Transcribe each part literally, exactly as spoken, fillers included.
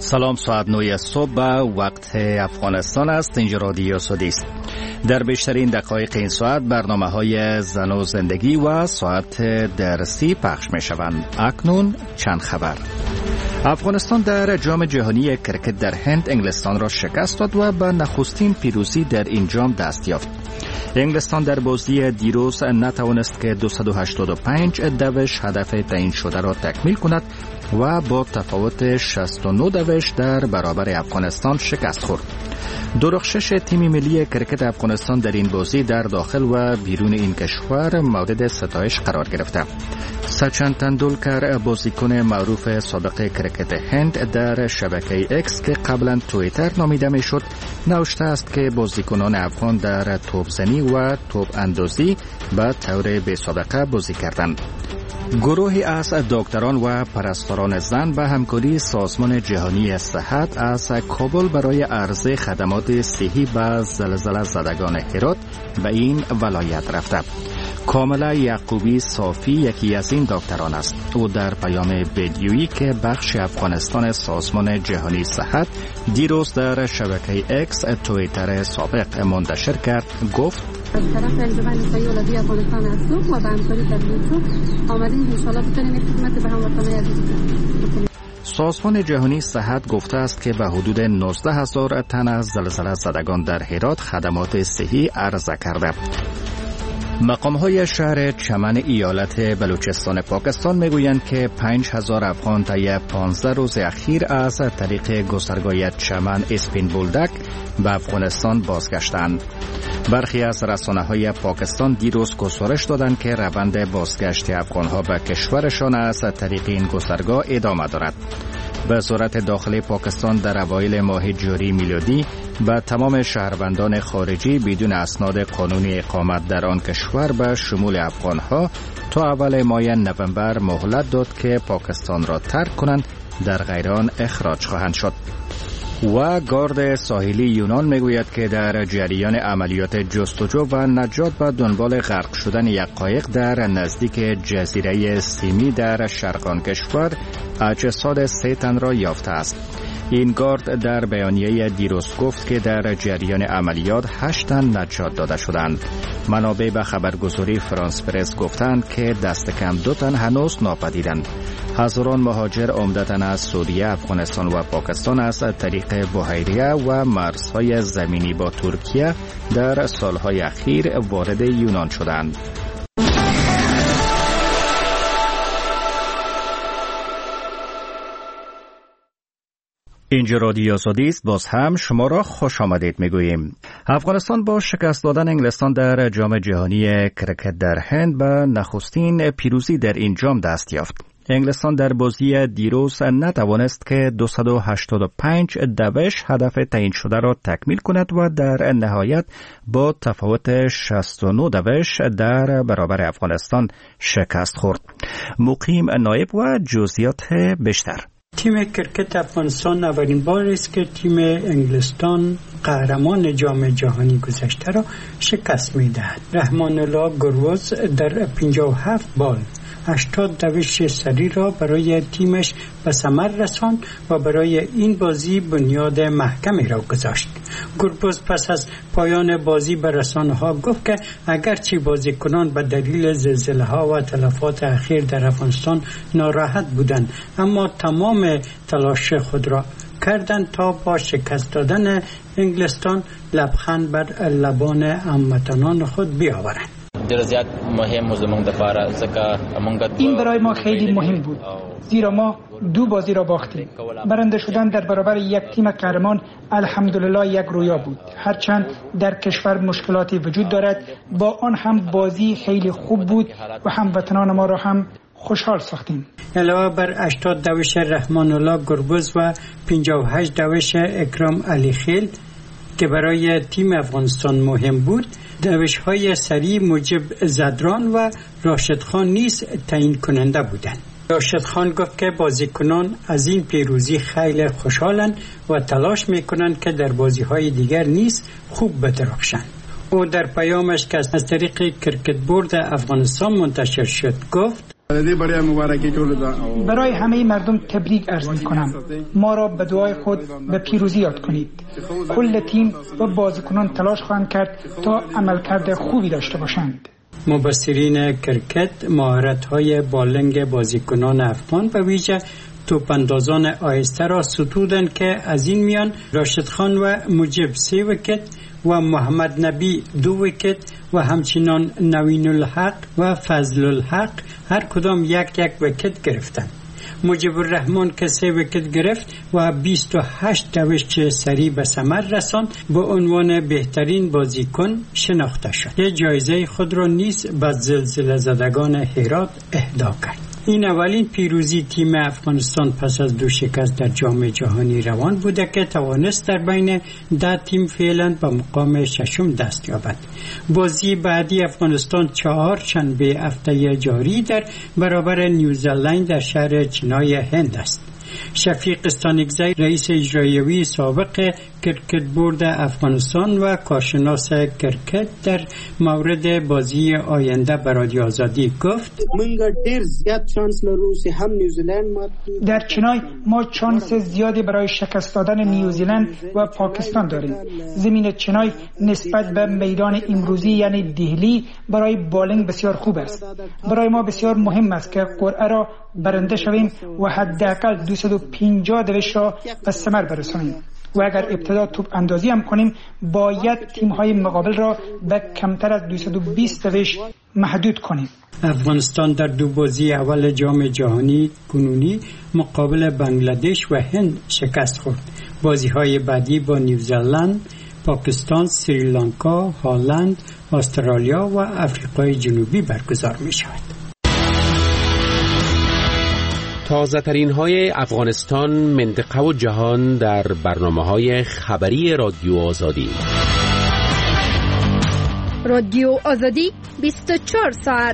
سلام، ساعت نه صبح وقت افغانستان است. اینجا رادیو سعودی است. در بیشترین دقایق این ساعت برنامه های زن و زندگی و ساعت درسی پخش می شوند. اکنون چند خبر. افغانستان در جام جهانی کرکت در هند انگلستان را شکست داد و به نخستین پیروزی در این جام دست یافت. انگلستان در بازی دیروز نتوانست که دویست و هشتاد و پنج دوش هدف تعیین شده را تکمیل کند و با تفاوت شصت و نه دوش در برابر افغانستان شکست خورد. درخشش تیم ملی کرکت افغانستان در این بازی در داخل و بیرون این کشور مورد ستایش قرار گرفته. سچن تندولکر، بازیکن معروف سابق کرکت هند، در شبکه اکس که قبلا توییتر نامیده میشد نوشته است که بازیکنان افغان در توپزنی و توپ اندازی به طور بی‌سابقه بازی کردند. گروهی از دکتران و پرستاران زن به همکاری سازمان جهانی صحت از کابل برای عرضه خدمات صحی به زلزله زدگان هرات به این ولایت رفته. کاملا یعقوبی صافی یکی از این دکتران است. او در پیام ویدیویی که بخش افغانستان سازمان جهانی صحت دیروز در شبکه اکس توییتر سابق منتشر کرد گفت: از طرف انجمن نسایی اولادی افغانستان هستم و به همکاری دبلیو آمدیم انشاءالله بتونیم خدمت به هموطنان عزیز بکنیم. سازمان جهانی صحت گفته است که به حدود نوزده هزار تن از زلزله زدگان در هرات خدمات صحی عرضه کرده. مقام‌های شهر چمن ایالت بلوچستان پاکستان میگویند که پنج هزار افغان طی پانزده روز اخیر از طریق گذرگاه چمن اسپین بولدک به افغانستان بازگشتند. برخی از رسانه‌های پاکستان دیروز گزارش دادند که روند بازگشت افغان‌ها به کشورشان از طریق این گذرگاه ادامه دارد. وزارت داخلی پاکستان در اوایل ماه جاری میلادی به تمام شهروندان خارجی بدون اسناد قانونی اقامت در آن کشور به شمول افغانها تا اول ماه نوامبر مهلت داد که پاکستان را ترک کنند، در غیر آن اخراج خواهند شد. و گارد ساحلی یونان میگوید که در جریان عملیات جستجو و نجات به دنبال غرق شدن یک قایق در نزدیک جزیره سیمی در شرق آن کشور اجساد سه تن را یافته است. این گارد در بیانیه دیروز گفت که در جریان عملیات هشت تن نجات داده شدند. منابع به خبرگزاری فرانس پرس گفتند که دست کم دو تن هنوز ناپدیدند. هزاران مهاجر عمدتاً از سوریه، افغانستان و پاکستان از طریق بحیره و مرزهای زمینی با ترکیه در سالهای اخیر وارد یونان شدند. اینجا رادیو سعودی است. باز هم شما را خوش آمدید میگوییم. افغانستان با شکست دادن انگلستان در جام جهانی کرکت در هند به نخستین پیروزی در این جام دست یافت. انگلستان در بازی دیروز نتوانست که دویست و هشتاد و پنج دوش هدف تعیین شده را تکمیل کند و در نهایت با تفاوت شصت و نه دوش در برابر افغانستان شکست خورد. مقیم نایب و جزئیات بیشتر. تیم کرکت افغانستان اولین بار است که تیم انگلستان قهرمان جام جهانی گذشته را شکست می‌دهد. رحمان الله گروز در پنجاه و هفت بال هشتاد دوش سری را برای تیمش به ثمر رساند و برای این بازی بنیاد محکمی را گذاشت. گربز پس از پایان بازی به رسانه‌ها گفت که اگرچه بازیکنان به دلیل زلزله‌ها و تلفات اخیر در افغانستان ناراحت بودند، اما تمام تلاش خود را کردند تا با شکست دادن انگلستان لبخند بر لبان هموطنان خود بیاورند. این برای ما خیلی مهم بود، زیرا ما دو بازی را باختیم. برنده شدن در برابر یک تیم قهرمان الحمدلله یک رویا بود. هرچند در کشور مشکلاتی وجود دارد، با آن هم بازی خیلی خوب بود و هموطنان ما را هم خوشحال ساختیم. علاوه بر هشتاد دوش رحمان الله گربز و پنجاه و هشت دوش اکرام علی خیل که برای تیم افغانستان مهم بود، دوش‌های سریع مجب زدران و راشد خان نیز تعیین کننده بودند. راشد خان گفت که بازیکنان از این پیروزی خیلی خوشحالند و تلاش میکنند که در بازی‌های دیگر نیز خوب بدرخشند. او در پیامش که از طریق کرکت بورد افغانستان منتشر شد گفت: برای همه مردم تبریک عرض می کنم. ما را به دعای خود به پیروزی یاد کنید. کل تیم و بازیکنان تلاش خواهند کرد تا عملکرد خوبی داشته باشند. مبصرین کرکت مهارت‌های بالنگ بازیکنان افغان و ویژه توپاندازان آهسته را ستودند که از این میان راشد خان و مجیب سه ویکت و محمد نبی دو ویکت و همچنان نوین الحق و فضل الحق هر کدام یک یک ویکت گرفتند. مجیب الرحمن که سه ویکت گرفت و بیست و هشت دوش سری به ثمر رساند به عنوان بهترین بازیکن شناخته شد. یه جایزه خود را نیز به زلزله زدگان هرات اهدا کرد. این اولین پیروزی تیم افغانستان پس از دو شکست در جام جهانی روان بوده که توانست در بین ده تیم فعلا به مقام ششم دست یابد. بازی بعدی افغانستان چهار شنبه هفته جاری در برابر نیوزلند در شهر چنای هند است. شفیق استانگزی رئیس اجرایی سابق کرکت بورد افغانستان و کارشناس کرکت در مورد بازی آینده به رادیو آزادی گفت در چنای ما چانس زیادی برای شکست دادن نیوزیلند و پاکستان داریم. زمین چنای نسبت به میدان امروزی یعنی دهلی برای بالینگ بسیار خوب است. برای ما بسیار مهم است که قرعه را برنده شویم و حداقل دویست و پنجاه دوش را به ثمر برسانیم و اگر ابتدا توپ اندازی هم کنیم باید تیم‌های مقابل را به کمتر از دویست و بیست دوش محدود کنیم. افغانستان در دو بازی اول جام جهانی کنونی مقابل بنگلادش و هند شکست خورد. بازی‌های بعدی با نیوزلند، پاکستان، سریلانکا، هلند، استرالیا و آفریقای جنوبی برگزار می‌شود. تازه ترین های افغانستان، منطقه و جهان در برنامه های خبری رادیو آزادی. رادیو آزادی بیست و چهار ساعت.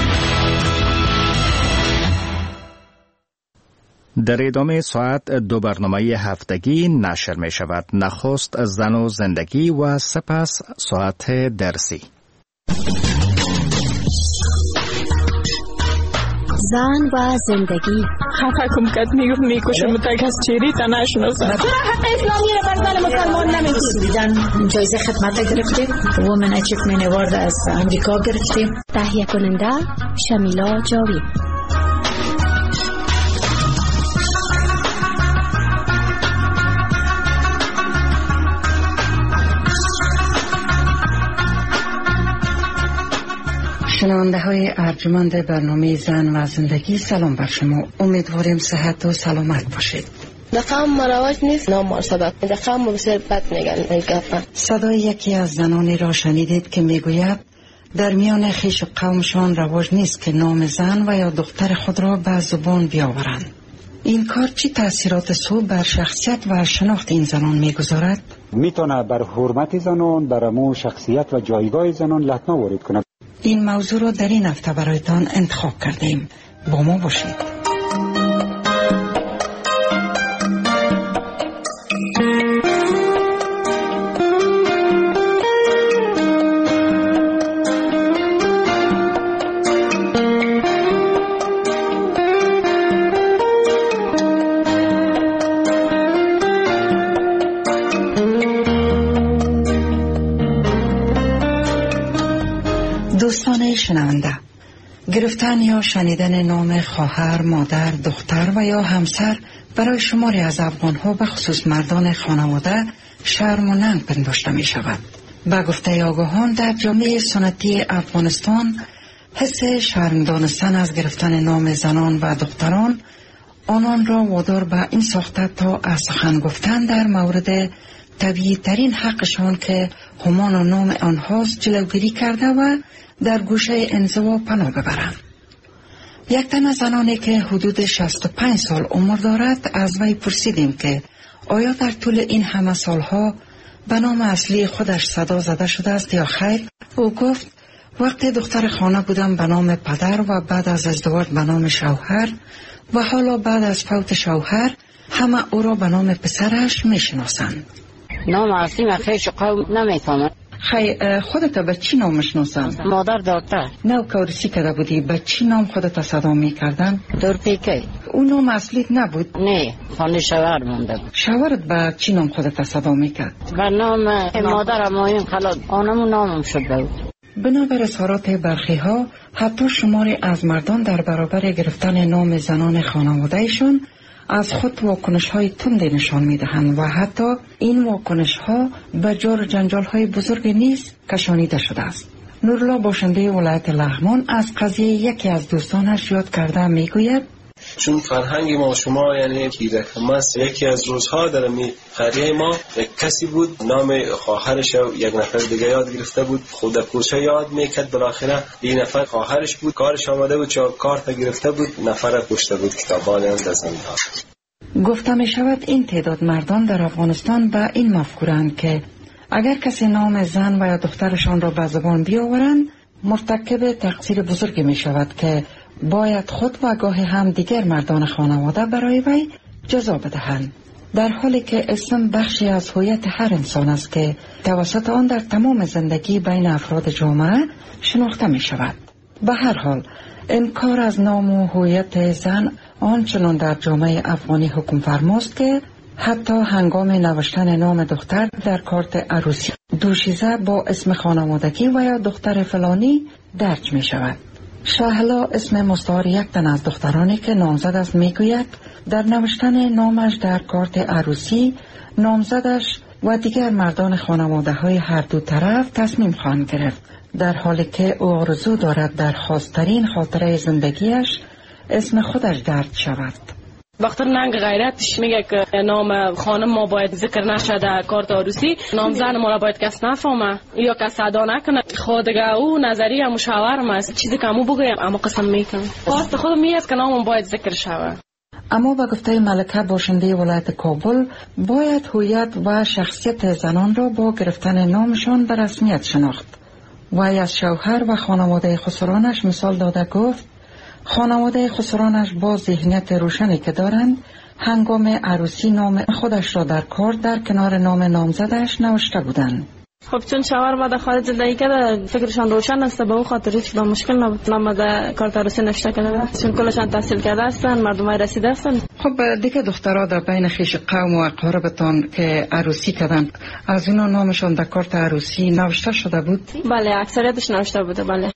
در ادامه ساعت دو برنامه هفتگی نشر می شود. نخست زن و زندگی و سپس ساعت درسی. زن و زندگی. حکم کرد میگفت میکشه متک از چیری تا نشناسه. حق اسلامی رو بر زن مسلمان نمیتونید. جایزه خدمت گرفتیم. وومن اچیومنت اوارد از امریکا گرفتیم. تهیه کننده شمیلا جاوید. شنونده های ارجمند برنامه زن و زندگی، سلام بر شما. امیدواریم صحت و سلامت باشید. دقیقا مراوج نیست نام صدا دقیقا بسیار بد میگن گفتن. صدای یکی از زنانی را شنیدید که میگوید در میان خویش و قومشان رواج نیست که نام زن و یا دختر خود را به زبان بیاورند. این کار چی تاثیرات سو بر شخصیت و شناخت این زنان میگذارد؟ میتونه بر حرمت زنان، بر امو شخصیت و جایگاه زنان لطمه وارد کنه. این موضوع را در این هفته برایتان انتخاب کردیم. با ما باشید. دوستان شنونده، گرفتن یا شنیدن نام خواهر، مادر، دختر و یا همسر برای شماری از افغان‌ها به خصوص مردان خانواده شرم و ننگ پنداشته می شود. به گفته آگاهان در جامعه سنتی افغانستان حس شرم دانستن از گرفتن نام زنان و دختران آنان را وادار به این ساخته تا از سخن گفتن در مورد طبیعی ترین حقشان که همان و نام آنهاست جلوگیری کرده و در گوشه انزوا پناه ببرند. یک تن از زنانی که حدود شصت و پنج سال عمر دارد از وی پرسیدیم که آیا در طول این همه سالها به نام اصلی خودش صدا زده شده است یا خیر؟ او گفت وقتی دختر خانه بودم به نام پدر و بعد از ازدواج به نام شوهر و حالا بعد از فوت شوهر همه او را به نام پسرش می شناسند. نام اصلی من خیش قوم نمیفهمم. خی خودت به چی نام میشناسن؟ مادر دکتر. نو کارسی کرده بودی به چی نام خودت صدا میکردن؟ دورپیکی. اون نام اصلیت نبود؟ نه، خانه شوهر مونده بود. شوهرت به چی نام خودت صدا میکرد؟ به نام مادر مایم خلاص آنمون نامم شده بود. بنابر اظهارات برخی ها حتی شماری از مردان در برابر گرفتن نام زنان خانوادهشان از خود واکنش های تندی نشان می دهند و حتی این واکنش ها به جار جنجال های بزرگ نیز کشانیده شده است. نورالله باشنده ولایت لغمان از قضیه یکی از دوستانش یاد کرده می گوید چون فرهنگ ما شما یعنی کیرکمست یکی از روزها در می قریه ما یک کسی بود نام خواهرش یک نفر دیگه یاد گرفته بود خود کوچه یاد میکرد بالاخره این نفر خواهرش بود کارش آمده بود چون کارت گرفته بود نفر کشته بود کتابان اندازن داد. گفته می شود این تعداد مردان در افغانستان به این مفکورند که اگر کسی نام زن و یا دخترشان را به زبان بیاورند مرتکب تقصیر بزرگی می شود که باید خود و گاهی هم دیگر مردان خانواده برای وی جزا بدهند، در حالی که اسم بخشی از هویت هر انسان است که توسط آن در تمام زندگی بین افراد جامعه شناخته می شود. به هر حال انکار از نام و هویت زن آنچنان در جامعه افغانی حکم فرماست که حتی هنگام نوشتن نام دختر در کارت عروسی دوشیزه با اسم خانوادگی و یا دختر فلانی درج می شود. شاهلا اسم مستعار یک تن از دخترانی که نامزد است می گوید در نوشتن نامش در کارت عروسی نامزدش و دیگر مردان خانواده های هر دو طرف تصمیم خواهند گرفت، در حالی که او آرزو دارد در خاصترین خاطره زندگیش اسم خودش درج شود. وقتی ننگ غیرتش میگه که نام خانم ما باید ذکر نشه در کارت عروسی، نام زن ما را باید کس نفهمه یا کس ادا نکنه. خودگاه او نظریه مشاورم است، چیزی که امو بگویم اما قسم میکنم خواست خود میاد که نامم باید ذکر شود. اما به گفته ملکه باشنده ولایت کابل باید هویت و شخصیت زنان را با گرفتن نامشان به رسمیت شناخت. وی از شوهر و خانواده خسرانش مثال داده گفت خانواده خسرانش با ذهنیت روشنی که دارند هنگام عروسی نام خودش را در کارت در کنار نام نامزدش نوشته بودند. خب چون شوهر ما در خارج زندگی کرده فکرشان روشن است، به اون خاطر هیچ مشکل نبود نام در کارت عروسی نوشته کرده، چون کلشان تحصیل کرده هستند، مردمای رسیده هستند. خب دیگه دخترها در بین خویش قوم و اقاربتان که عروسی کردند از اینا نامشان در کارت عروسی نوشته شده بود؟ بله اکثریتش نوشته بوده. بله.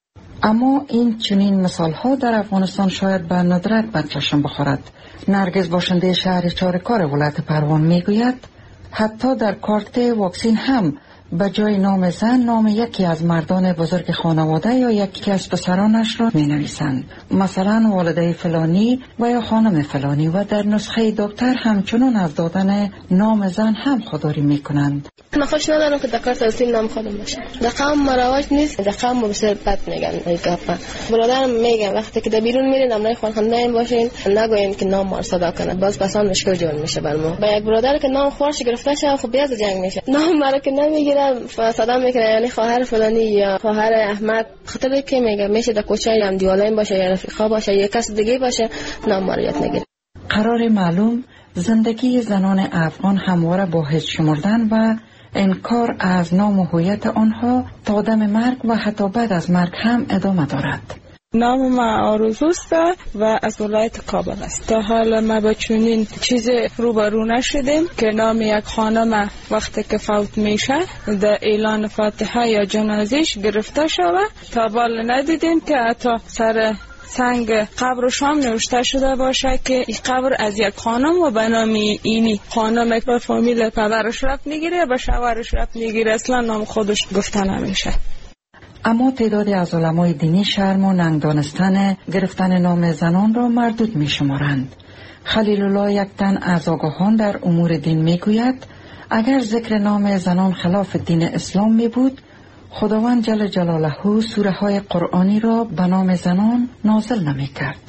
اما این چنین مثال ها در افغانستان شاید به ندرت به چشم بخورد. نرگس باشنده شهر چارکار ولایت پروان میگوید حتی در کارت واکسین هم به جای نام زن نام یکی از مردان بزرگ خانواده یا یکی از پسرانش را می نویسند، مثلا والده فلانی و یا خانم فلانی، و در نسخه دکتر همچنان از دادن نام زن هم خودداری می کنند. من خوش ندارم که در کارت عروسی نام خودم باشه. در قوم مراواج نیست، در قوم بسیار بد میگن. برادرم میگه وقتی که در بیرون میرین نامای خانواده این باشین نگوین که نام ما صدا کنه، باز پسان مشکل جور میشه بر ما. با یک برادر که نام خورش گرفته شه خب بیاد جنگ میشه، نام مرا که نمیگیره صدا میکنه یعنی خواهر فلانی یا خواهر احمد، خاطر که میگه میشه در کوچه یا دیوالین باشه یا رفیقا باشه یا کس دیگه باشه نام ما رو یاد نگیره. قرار معلوم زندگی زنان افغان همواره با هیچ شمردن و انکار از نام و هویت آنها تا دم مرگ و حتی بعد از مرگ هم ادامه دارد. نام ما آرزوست و از ولایت کابل است. تا حالا ما با چنین چیز روبرو نشدیم که نام یک خانم وقتی که فوت میشه در اعلان فاتحه یا جنازش گرفته شود. تا بال ندیدیم که حتی سر سنگ قبرش هم نوشته شده باشه که این قبر از یک خانم و به نام اینی خانم به فامیل پدرش ربط میگیره و شوهرش ربط میگیره، اصلا نام خودش گفته نمیشه. اما تعدادی از علمای دینی شرم و ننگ دانستن گرفتن نام زنان را مردود می شمارند. خلیل الله یک تن از آگاهان در امور دین می گوید اگر ذکر نام زنان خلاف دین اسلام می بود خداوند جل جلاله سوره های قرآنی را به نام زنان نازل نمی کرد.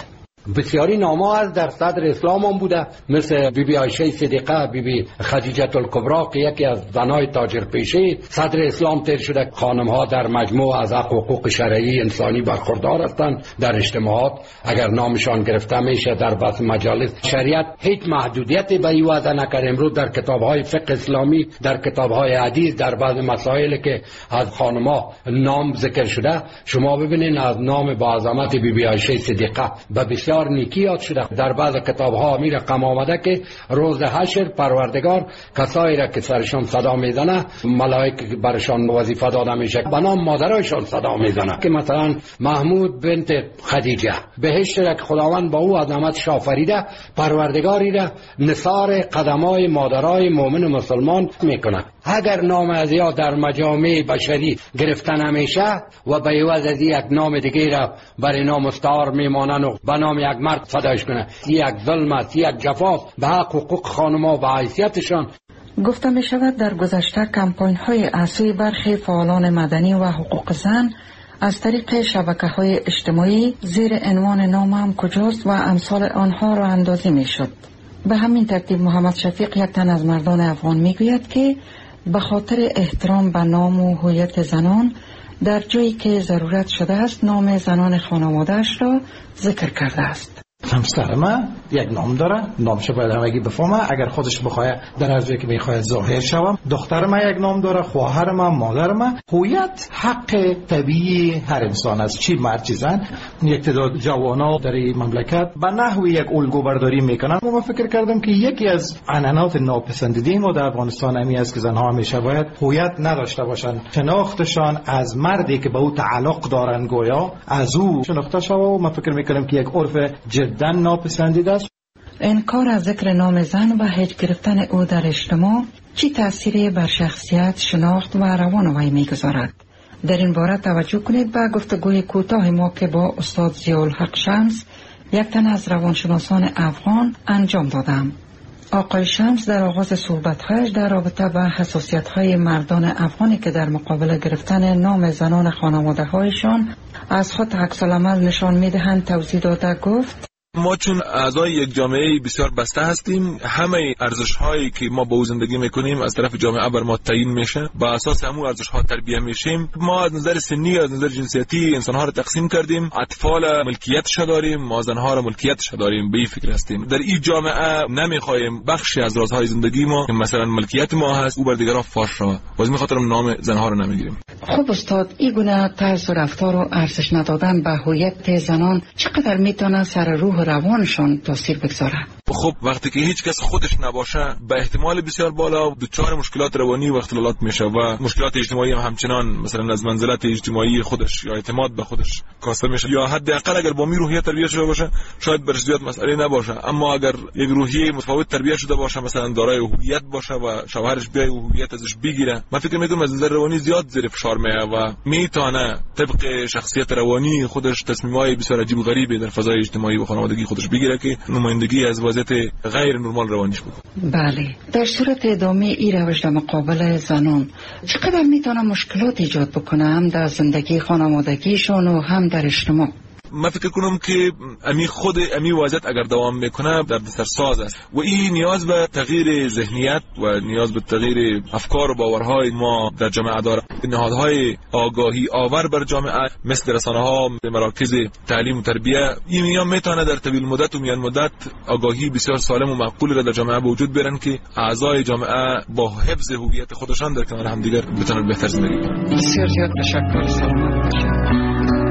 بسیاری نام‌ها از در صدر اسلام هم بوده، مثل بی بی عایشه صدیقه، بی بی خدیجه الکبری که یکی از زنای تاجرپیشه صدر اسلام تیر شده. خانم‌ها در مجموع از حق و حقوق شرعی انسانی برخوردار هستند. در اجتماعات اگر نامشان گرفته میشه در بعض مجالس، شریعت هیچ محدودیتی به این وضع نکرده. امروز در کتاب‌های فقه اسلامی، در کتاب‌های حدیث، در بعض مسائلی که از خانم‌ها نام ذکر شده، شما ببینید از نام با عظمت بی بی عایشه صدیقه به بسیار نیکی یاد شده. در بعض کتاب‌ها می رقم آمده که روز حشر پروردگار کسایی را که سرشان صدا میزنه، ملائکه برشان وظیفه داده میشه، به نام مادرایشان صدا میزنه، که مثلا محمود بنت خدیجه، بهشت را که خداوند با او عظمت آفریده، پروردگاری را نثار قدمای مادرای مؤمن مسلمان میکنه. اگر نام از یا در مجامع بشری گرفته نمیشه و به عوض از یک نام دیگه را برای نام مستعار میمانن و به نام یک مرد فداش کنه، یک ظلم است، یک جفاست به حق حقوق خانم‌ها و حیثیتشان. گفته می شود در گذشته کمپاین های اساسی برخی فعالان مدنی و حقوق زن از طریق شبکه‌های اجتماعی زیر عنوان نامم کجاست و امثال آنها را اندازی می شد. به همین ترتیب محمد شفیق، یک تن از مردان افغان، می گوید که به خاطر احترام به نام و هویت زنان در جایی که ضرورت شده است نام زنان خانواده‌اش را ذکر کرده است. همسر من یک نام داره، نامش باید همگی بفهمه. اگر خودش بخواه در از جایی که میخواه ظاهر شوم. دختر من یک نام داره، خواهر من، مادر من. هویت حق طبیعی هر انسان است، چی مرد چی زن. یک تعداد جوانا در این مملکت به نحوی یک الگو برداری میکنن. من فکر کردم که یکی از عنعنات ناپسندیده ما در افغانستان همی است که زنها همیشه باید هویت نداشته باشن، شناختشان از مردی که به او تعلق دارن گویا از او شناخته شود. و من فکر میکنم که یک عرف جدا ناپسندیده است. انکار از ذکر نام زن و هج گرفتن او در اجتماع چی تأثیری بر شخصیت، شناخت و روان وی میگذارد؟ در این باره توجه کنید به گفتگوی کوتاه ما که با استاد ضیاءالحق شمس، یک تن از روانشناسان افغان، انجام دادم. آقای شمس در آغاز صحبت‌هایش در رابطه با حساسیت‌های مردان افغانی که در مقابل گرفتن نام زنان خانواده‌هایشان از خود عکس‌العمل نشان می‌دهند توضیح داده گفت: ما چون اعضای یک جامعه بسیار بسته هستیم، همه ارزش‌هایی که ما با او زندگی می‌کنیم از طرف جامعه بر ما تعیین میشه، با اساس همون ارزش‌ها تربیت میشیم. ما از نظر سنی، از نظر جنسیتی انسان‌ها را تقسیم کردیم، اطفال ملکیتش داریم، ما زن‌ها را ملکیتش داریم. به این فکر هستیم در این جامعه نمی‌خوایم بخشی از رازهای زندگی ما که مثلا ملکیت ما هست او بر دیگران فاش شود. باز می‌خاطر نام زن‌ها را نمی‌گیریم. خب استاد، این گونه طرز رفتار و ارزش ندادن به هویت زنان چقدر میتونه سر روح روانشان تاثیر بگذاره؟ خب وقتی که هیچ کس خودش نباشه، به احتمال بسیار بالا دچار مشکلات روانی و اختلالات میشه و مشکلات اجتماعی هم همچنان، مثلا از منزلت اجتماعی خودش یا اعتماد به خودش کاسته میشه. یا حداقل اگر با می روحیه تربیت شده باشه شاید برش زیاد مسئله نباشه، اما اگر یک روحیه متفاوت تربیت شده باشه، مثلا دارای هویت باشه و شوهرش بیای هویت ازش بگیره، من فکر میکنم از نظر روانی زیاد زیر فشار میاد و میتونه طبق شخصیت روانی خودش تصمیمای بسیار عجیب و غریبی در فضای اجتماعی و خانوادگی خودش بگیره که نمایندگی از وضعیت غیر نرمال روانیش بود. بله، در صورت ادامه این روش در مقابل زنان چقدر میتونه مشکلات ایجاد بکنه، هم در زندگی خانوادگیشون و هم در اجتماع؟ من فکر کنم که امی خود امی وضعیت اگر دوام میکنه در سرساز است و این نیاز به تغییر ذهنیت و نیاز به تغییر افکار و باورهای ما در جامعه داره. نهادهای آگاهی آور بر جامعه مثل رسانه‌ها، مراکز تعلیم و تربیت، این میان میتونه در طویل مدت و میان مدت آگاهی بسیار سالم و معقول را در جامعه به وجود بیارن که اعضای جامعه با حفظ هویت خودشان در کنار همدیگر بتونن بهتر زندگی کنن. بسیار زیاد تشکر. سلامت باشید.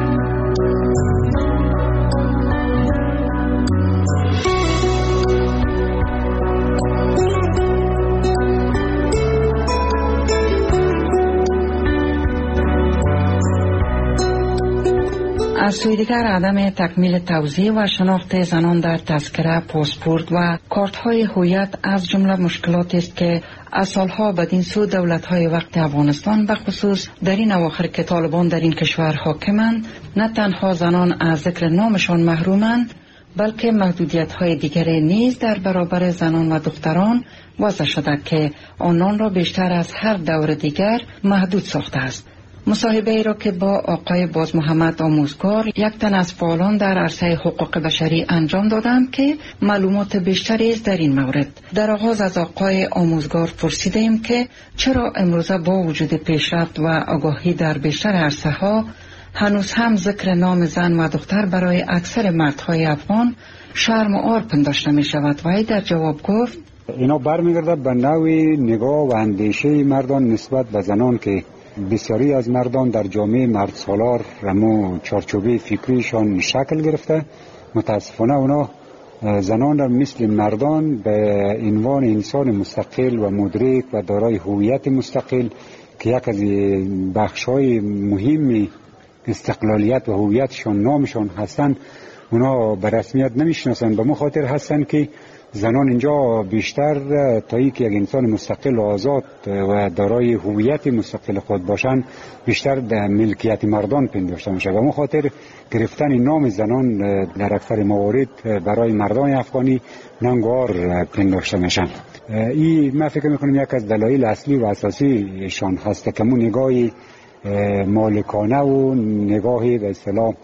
از سوی دیگر عدم تکمیل توزیع و شناخت زنان در تذکره، پاسپورت و کارت‌های هویت از جمله مشکلاتی است که از سالها بدین سو دولت‌های وقت افغانستان به خصوص در این اواخر که طالبان در این کشور حاکمند، نه تنها زنان از ذکر نامشان محرومند، بلکه محدودیت‌های دیگری نیز در برابر زنان و دختران وضع شده که آنان را بیشتر از هر دور دیگر محدود ساخته است. مصاحبه ای را که با آقای باز محمد آموزگار یک تن از فعالان در عرصه حقوق بشری انجام دادند که معلومات بیشتری است در این مورد. در آغاز از آقای آموزگار پرسیدیم که چرا امروزه با وجود پیشرفت و آگاهی در بیشتر عرصه ها هنوز هم ذکر نام زن و دختر برای اکثر مردهای افغان شرم و عار پنداشته می شود. و ای در جواب گفت اینا برمیگرده به نوع نگاه و اندیشه مردان نسبت به زنان که بسیاری از مردان در جامعه مرد سالار رمو چارچوبه فکریشان شکل گرفته. متاسفانه اونا زنان را مثل مردان به عنوان انسان مستقل و مدرک و دارای هویت مستقل که یک از بخش‌های مهم استقلالیت و هویتشان نامشان هستند اونا به رسمیت نمیشناسند. به مخاطر هستند که زنان اینجا بیشتر تا ای که یک انسان مستقل و آزاد و دارای هویت مستقل خود باشند بیشتر در ملکیت مردان پنداشته میشه. به مخاطر گرفتن نام زنان در اکثر موارد برای مردان افغانی ننگار پنداشته میشن. این من فکر میکنم یک از دلایل اصلی و اساسی شان هست که مو نگاهی مالکانه و نگاهی به اصطلاح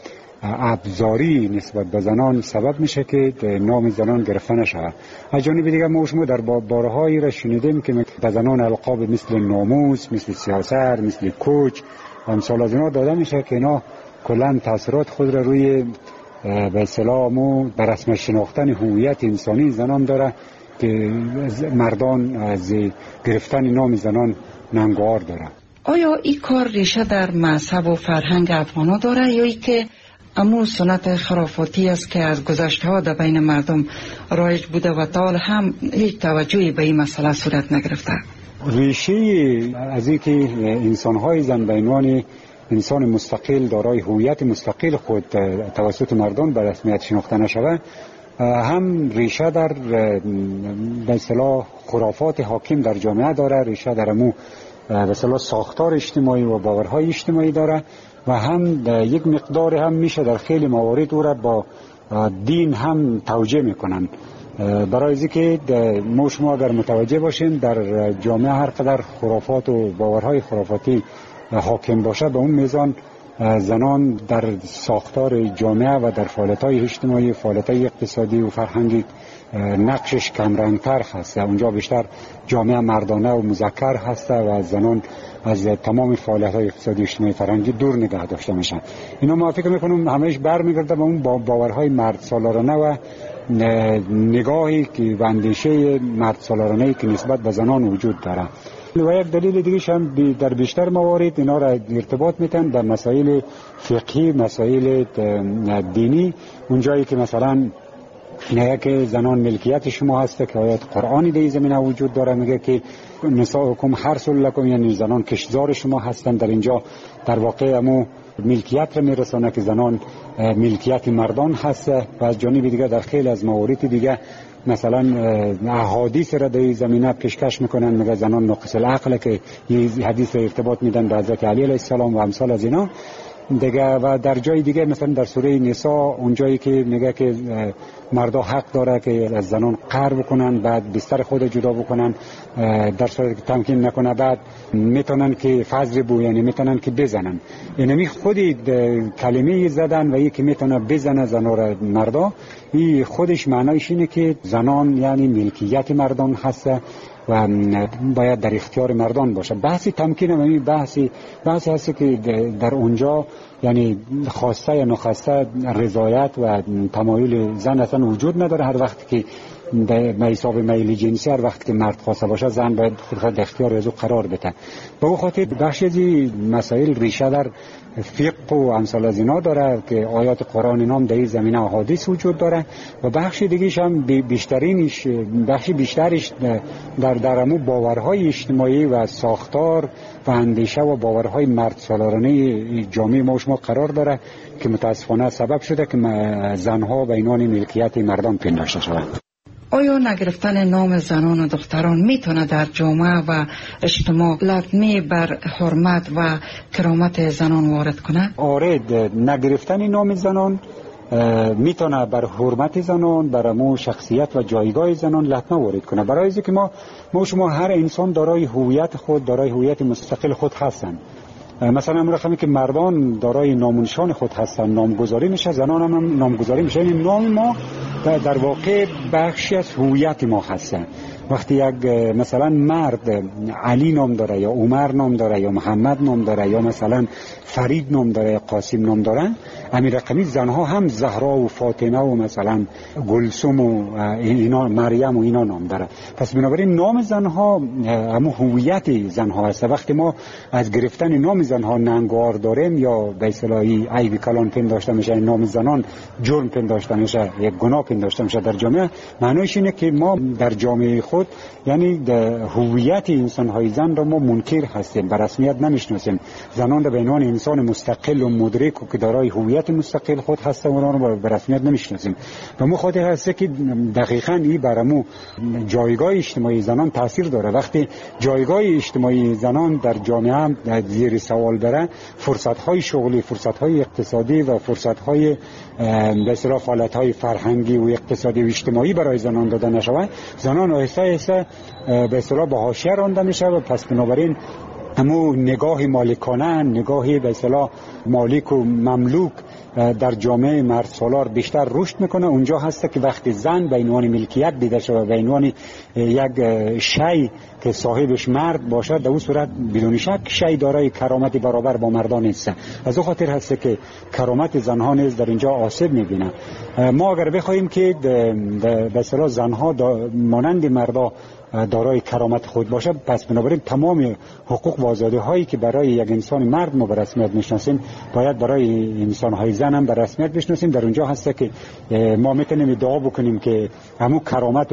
ابزاری نسبت به زنان سبب میشه که نام زنان گرفته نشه. از جانب دیگه ما شما در بارهایی را شنیدیم که به زنان القاب مثل ناموس، مثل سیاسر، مثل کوچ و امثال از اینا داده میشه که اینا کلا تاثیرات خود را روی به اصطلاح مو به رسم شناختن هویت انسانی زنان داره که مردان از گرفتن نام زنان ننگار داره. آیا این کار ریشه در مذهب و فرهنگ افغانا داره یا ای که امو سنت خرافاتی است که از گذشته ها در بین مردم رایج بوده و تا هم هیچ توجهی به این مسئله صورت نگرفته؟ ریشه از این که انسان‌های زن به عنوان انسان مستقل دارای هویت مستقل خود توسط مردم به رسمیت شناخته نشود هم ریشه در به اصطلاح خرافات حاکم در جامعه داره، ریشه در امو به اصطلاح ساختار اجتماعی و باورهای اجتماعی داره و هم یک مقدار هم میشه در خیلی موارد او را با دین هم توجیه میکنن. برای از که ما شما اگر متوجه باشیم در جامعه هر قدر خرافات و باورهای خرافاتی حاکم باشه به اون میزان زنان در ساختار جامعه و در فعالیت‌های اجتماعی، فعالیت‌های اقتصادی و فرهنگی نقشش کمرنگتر هست. اونجا بیشتر جامعه مردانه و مذکر هست و زنان از تمام فعالیت‌های اقتصادی اجتماعی فرهنگی دور نگه داشته میشن. اینا ما فکر میکنم همهش برمیگرده به اون باورهای مرد سالارانه و نگاهی که و اندیشه مرد سالارانه‌ای که نسبت به زنان وجود داره. و یک دلیل دیگه هم در بیشتر موارد اینا را ارتباط میتن به مسائل فقهی، مسائل دینی، اونجایی که مثلا نه که زنان ملکیت شما هسته که آیات قرآنی در این زمینه وجود داره میگه که نساءکم حرث لکم، یعنی زنان کشتزار شما هستن. در اینجا در واقع امو ملکیت را میرسانه که زنان ملکیت مردان هست. و از جانب دیگه در خیلی از موارد دیگه مثلا احادیث را در این زمینه پیشکش میکنن، میگه زنان ناقص العقل که یه حدیث ارتباط میدن به حضرت علی علیه السلام و امثال از اینا دیگه. و در جای دیگه مثلا در سوره نساء اونجایی که میگه که مردا حق داره که از زنان قهر بکنن، بعد بستر خود جدا بکنن، در صورتی که تمکین نکنه بعد میتونن که فضربو، یعنی میتونن که بزنن. یعنی خودی کلمه زدن و یکی میتونه بزنه زنا را مردا، این خودش معنایش اینه که زنان یعنی ملکیت مردان هست و باید در اختیار مردان باشه. بحثی تمکین هم این بحثی بحثی هست که در اونجا یعنی خواسته یا نخواسته رضایت و تمایل زن اصلا وجود نداره. هر وقت که به حساب میل جنسی هر وقت که مرد خواسته باشه زن باید خود در اختیار از او قرار بده. به اون خاطر بخشی از مسائل ریشه در فقه و امثال از اینا داره که آیات قرآن نام در این زمینه احادیث وجود داره و بخش دیگه‌ش هم بیشترینش بخشی بیشترش در درمو باورهای اجتماعی و ساختار و اندیشه و باورهای مرد سالارانه جامعه ما شما قرار داره که متاسفانه سبب شده که زنها به عنوان ملکیت مردان پنداشته شوند. آیا نگرفتن نام زنان و دختران میتونه در جامعه و اجتماع لطمه بر حرمت و کرامت زنان وارد کنه؟ آره، نگرفتن نام زنان میتونه بر حرمت زنان، بر امو شخصیت و جایگاه زنان لطمه وارد کنه. برای اینکه ما ما شما هر انسان دارای هویت خود، دارای هویت مستقل خود هستن مثلا اون رقمی که مردان دارای نام و نشان خود هستن نامگذاری میشه، زنان هم نامگذاری میشه. این نام ما در واقع بخشی از هویت ما هستن. وقتی یک مثلا مرد علی نام داره یا عمر نام داره یا محمد نام داره یا مثلا فرید نام داره یا قاسم نام داره، همین رقمی زنها هم زهرا و فاطمه و مثلا گلسم و اینا، مریم و اینا نام داره. پس بنابراین نام زنها همون هویت زنها هست. وقتی ما از گرفتن نام زنها ننگار داریم یا به اصطلاحی عیب کلان پنداشته میشه، نام زنان جرم پنداشته میشه، یک گناه پنداشته میشه در جامعه، معنیش اینه که ما در جامعه خود یعنی هویت انسان‌های زن را ما منکر هستیم، به رسمیت نمیشناسیم. زنان را به عنوان انسان مستقل و مدرک و که دارای هویت مستقل خود هستند، اونها را به رسمیت نمیشناسیم. و مو خاطر هست که دقیقاً این برامو جایگاه اجتماعی زنان تاثیر داره. وقتی جایگاه اجتماعی زنان در جامعه در زیر سوال بره، فرصت‌های شغلی، فرصت‌های اقتصادی و فرصت‌های به اصطلاح فعالیت‌های فرهنگی و اقتصادی و اجتماعی برای زنان داده نشود، زنان آهسته آهسته به اصطلاح به حاشیه رانده میشه و پس بنابراین همو نگاه مالکانه، نگاهی به اصطلاح مالک و مملوک در جامعه مرد سالار بیشتر رشد میکنه. اونجا هست که وقتی زن به عنوان ملکیت دیده شده، به عنوان یک شی که صاحبش مرد باشه، در اون صورت بدون شک شی دارای کرامت برابر با مردان نیست. از اون خاطر هست که کرامت زنها نیز در اینجا آسیب میبینه. ما اگر بخوایم که به اصطلاح زنها مانند مردا دارای کرامت خود باشه، پس بنابراین تمام حقوق و آزادی هایی که برای یک انسان مرد ما به رسمیت میشناسیم باید برای انسان های زن هم به رسمیت بشناسیم. در اونجا هست که ما میتونیم ادعا بکنیم که همون کرامت و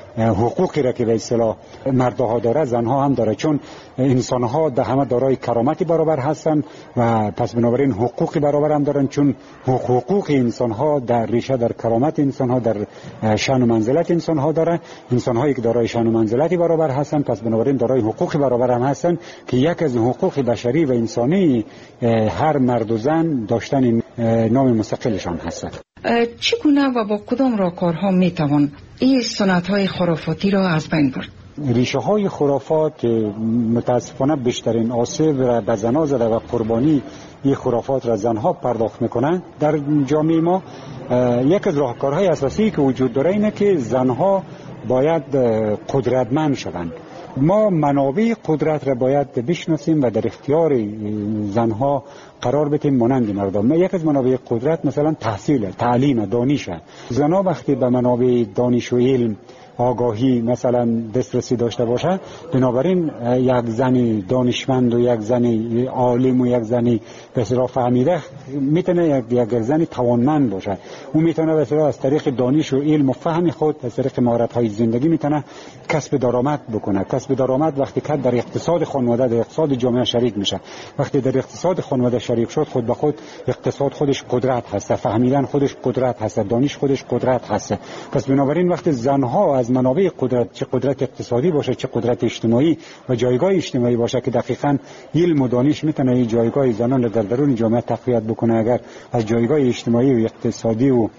حقوقی را که به اصطلاح مردها داره زنها هم داره، چون انسان ها در همه دارای کرامتی برابر هستند و پس بنابراین حقوقی برابر هم دارن، چون حقوق انسان ها در ریشه در کرامت انسان ها، در شأن و منزلت انسان ها داره. انسان هایی که دارای شأن و منزلتی برابر هستند پس بنابراین دارای حقوقی برابر هم هستند که یک از حقوق بشری و انسانی هر مرد و زن داشتن نام مستقلشان هست. چگونه و با کدام راهکارها میتوان این سنت های خرافاتی را از بین برد؟ ریشه های خرافات متاسفانه بیشترین آسیب را به زنها زده و قربانی این خرافات را زنها پرداخت میکنند در جامعه ما. یک از راهکارهای اساسی که وجود داره اینه که زنها باید قدرتمند شوند. ما منابع قدرت را باید بشناسیم و در اختیار زنها قرار بدیم مانند مردم. یک از منابع قدرت مثلا تحصیل، تعلیم، دانش. زنها وقتی به منابع دانش و علم، آگاهی مثلا دسترسی داشته باشه، بنابراین یک زنی دانشمند و یک زنی عالم و یک زنی به اصطلاح فهمیده میتونه یک زنی توانمند باشه. اون میتونه به اصطلاح از طریق دانش و علم و فهم خود، از طریق مهارت های زندگی میتونه کسب درآمد بکنه. کسب درآمد وقتی که در اقتصاد خانواده، در اقتصاد جامعه شریک میشه، وقتی در اقتصاد خانواده شریک شد، خود به خود اقتصاد خودش قدرت هست، فهمیدن خودش قدرت هست، دانش خودش قدرت هست. پس بنابراین وقتی زنها از منابع قدرت، چه قدرت اقتصادی باشه چه قدرت اجتماعی و جایگاه اجتماعی باشه که دقیقاً علم و دانش میتونه این جایگاه زنان را در درون جامعه تقویت بکنه، اگر از جایگاه اجتماعی و اقتصادی و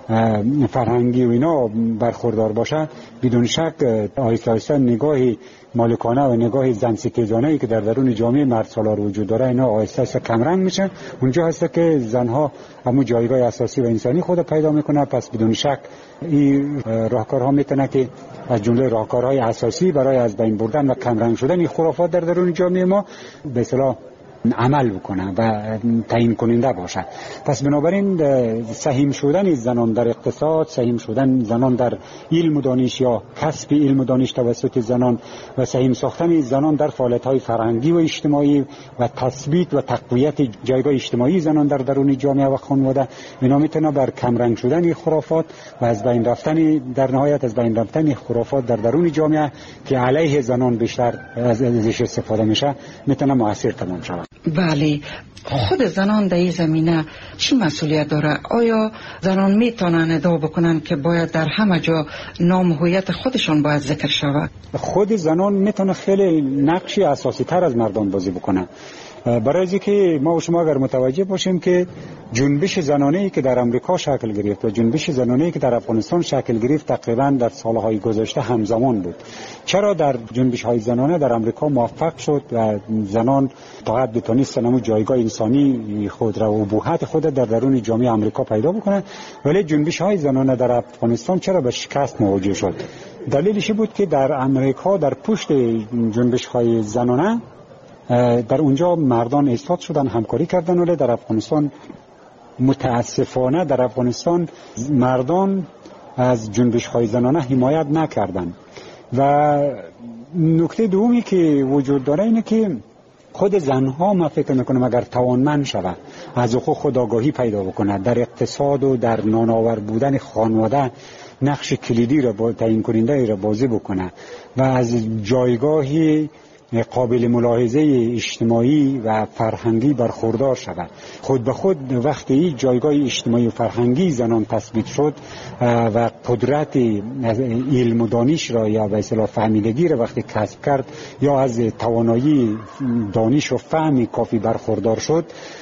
فرهنگی و اینا برخوردار باشه، بدون شک آهسته آهسته نگاه مالکانه و نگاه زن ستیزانه‌ای که در درون جامعه مرد سالار وجود داره اینا آهسته آهسته کمرنگ میشه. اونجا هست که زنها همون جایگاه اساسی و انسانی خود پیدا میکنه. پس بدون شک این راهکارها میتونه که از جمله راهکارهای اساسی برای از بین بردن و کمرنگ شدن این خرافات در درون جامعه ما به اصطلاح عمل بکنه و تعیین کننده باشه. پس بنابراین سهیم شدن زنان در اقتصاد، سهیم شدن زنان در علم و دانش یا کسب علم و دانش توسط زنان و سهیم ساختن زنان در فعالیت‌های فرهنگی و اجتماعی و تثبیت و تقویت جایگاه اجتماعی زنان در درون جامعه و خانواده، اینا میتونه بر کمرنگ شدن خرافات و از بین رفتن، در نهایت از بین رفتن خرافات در درون جامعه که علیه زنان بیشتر از ازش استفاده میشه میتونه مؤثر تمام شود. بله، خود زنان در این زمینه چی مسئولیت داره؟ آیا زنان میتونن ادعا بکنن که باید در همه جا نام هویت خودشان باید ذکر شود؟ خود زنان میتونه خیلی نقشی اساسی تر از مردان بازی بکنه. برای اینکه ما و شما اگر متوجه باشیم که جنبش زنانه‌ای که در امریکا شکل گرفت و جنبش زنانه‌ای که در افغانستان شکل گرفت تقریبا در سالهای گذشته همزمان بود. چرا در جنبش‌های زنانه در امریکا موفق شد و زنان تا حد بتونستن جایگاه انسانی خود را و ابهت خود در درون جامعه امریکا پیدا بکنند، ولی جنبش‌های زنانه در افغانستان چرا به شکست مواجه شد؟ دلیلش بود که در امریکا در پشت جنبش‌های زنانه در اونجا مردان ایستاد شدن، همکاری کردن، ولی در افغانستان متاسفانه در افغانستان مردان از جنبش‌های زنانه حمایت نکردند. و نکته دومی که وجود داره اینه که خود زنها ما فکر میکنم اگر توانمند شود، از حقوق خود آگاهی پیدا بکنه، در اقتصاد و در نانآور بودن خانواده نقش کلیدی را تعیین کننده را بازی بکنه و از جایگاهی قابل ملاحظه اجتماعی و فرهنگی برخوردار شود، خود به خود وقتی این جایگاه اجتماعی و فرهنگی زنان تثبیت شد و قدرت علم و دانش را یا به اصطلاح فهمیدگی را وقتی کسب کرد یا از توانایی دانش و فهم کافی برخوردار شد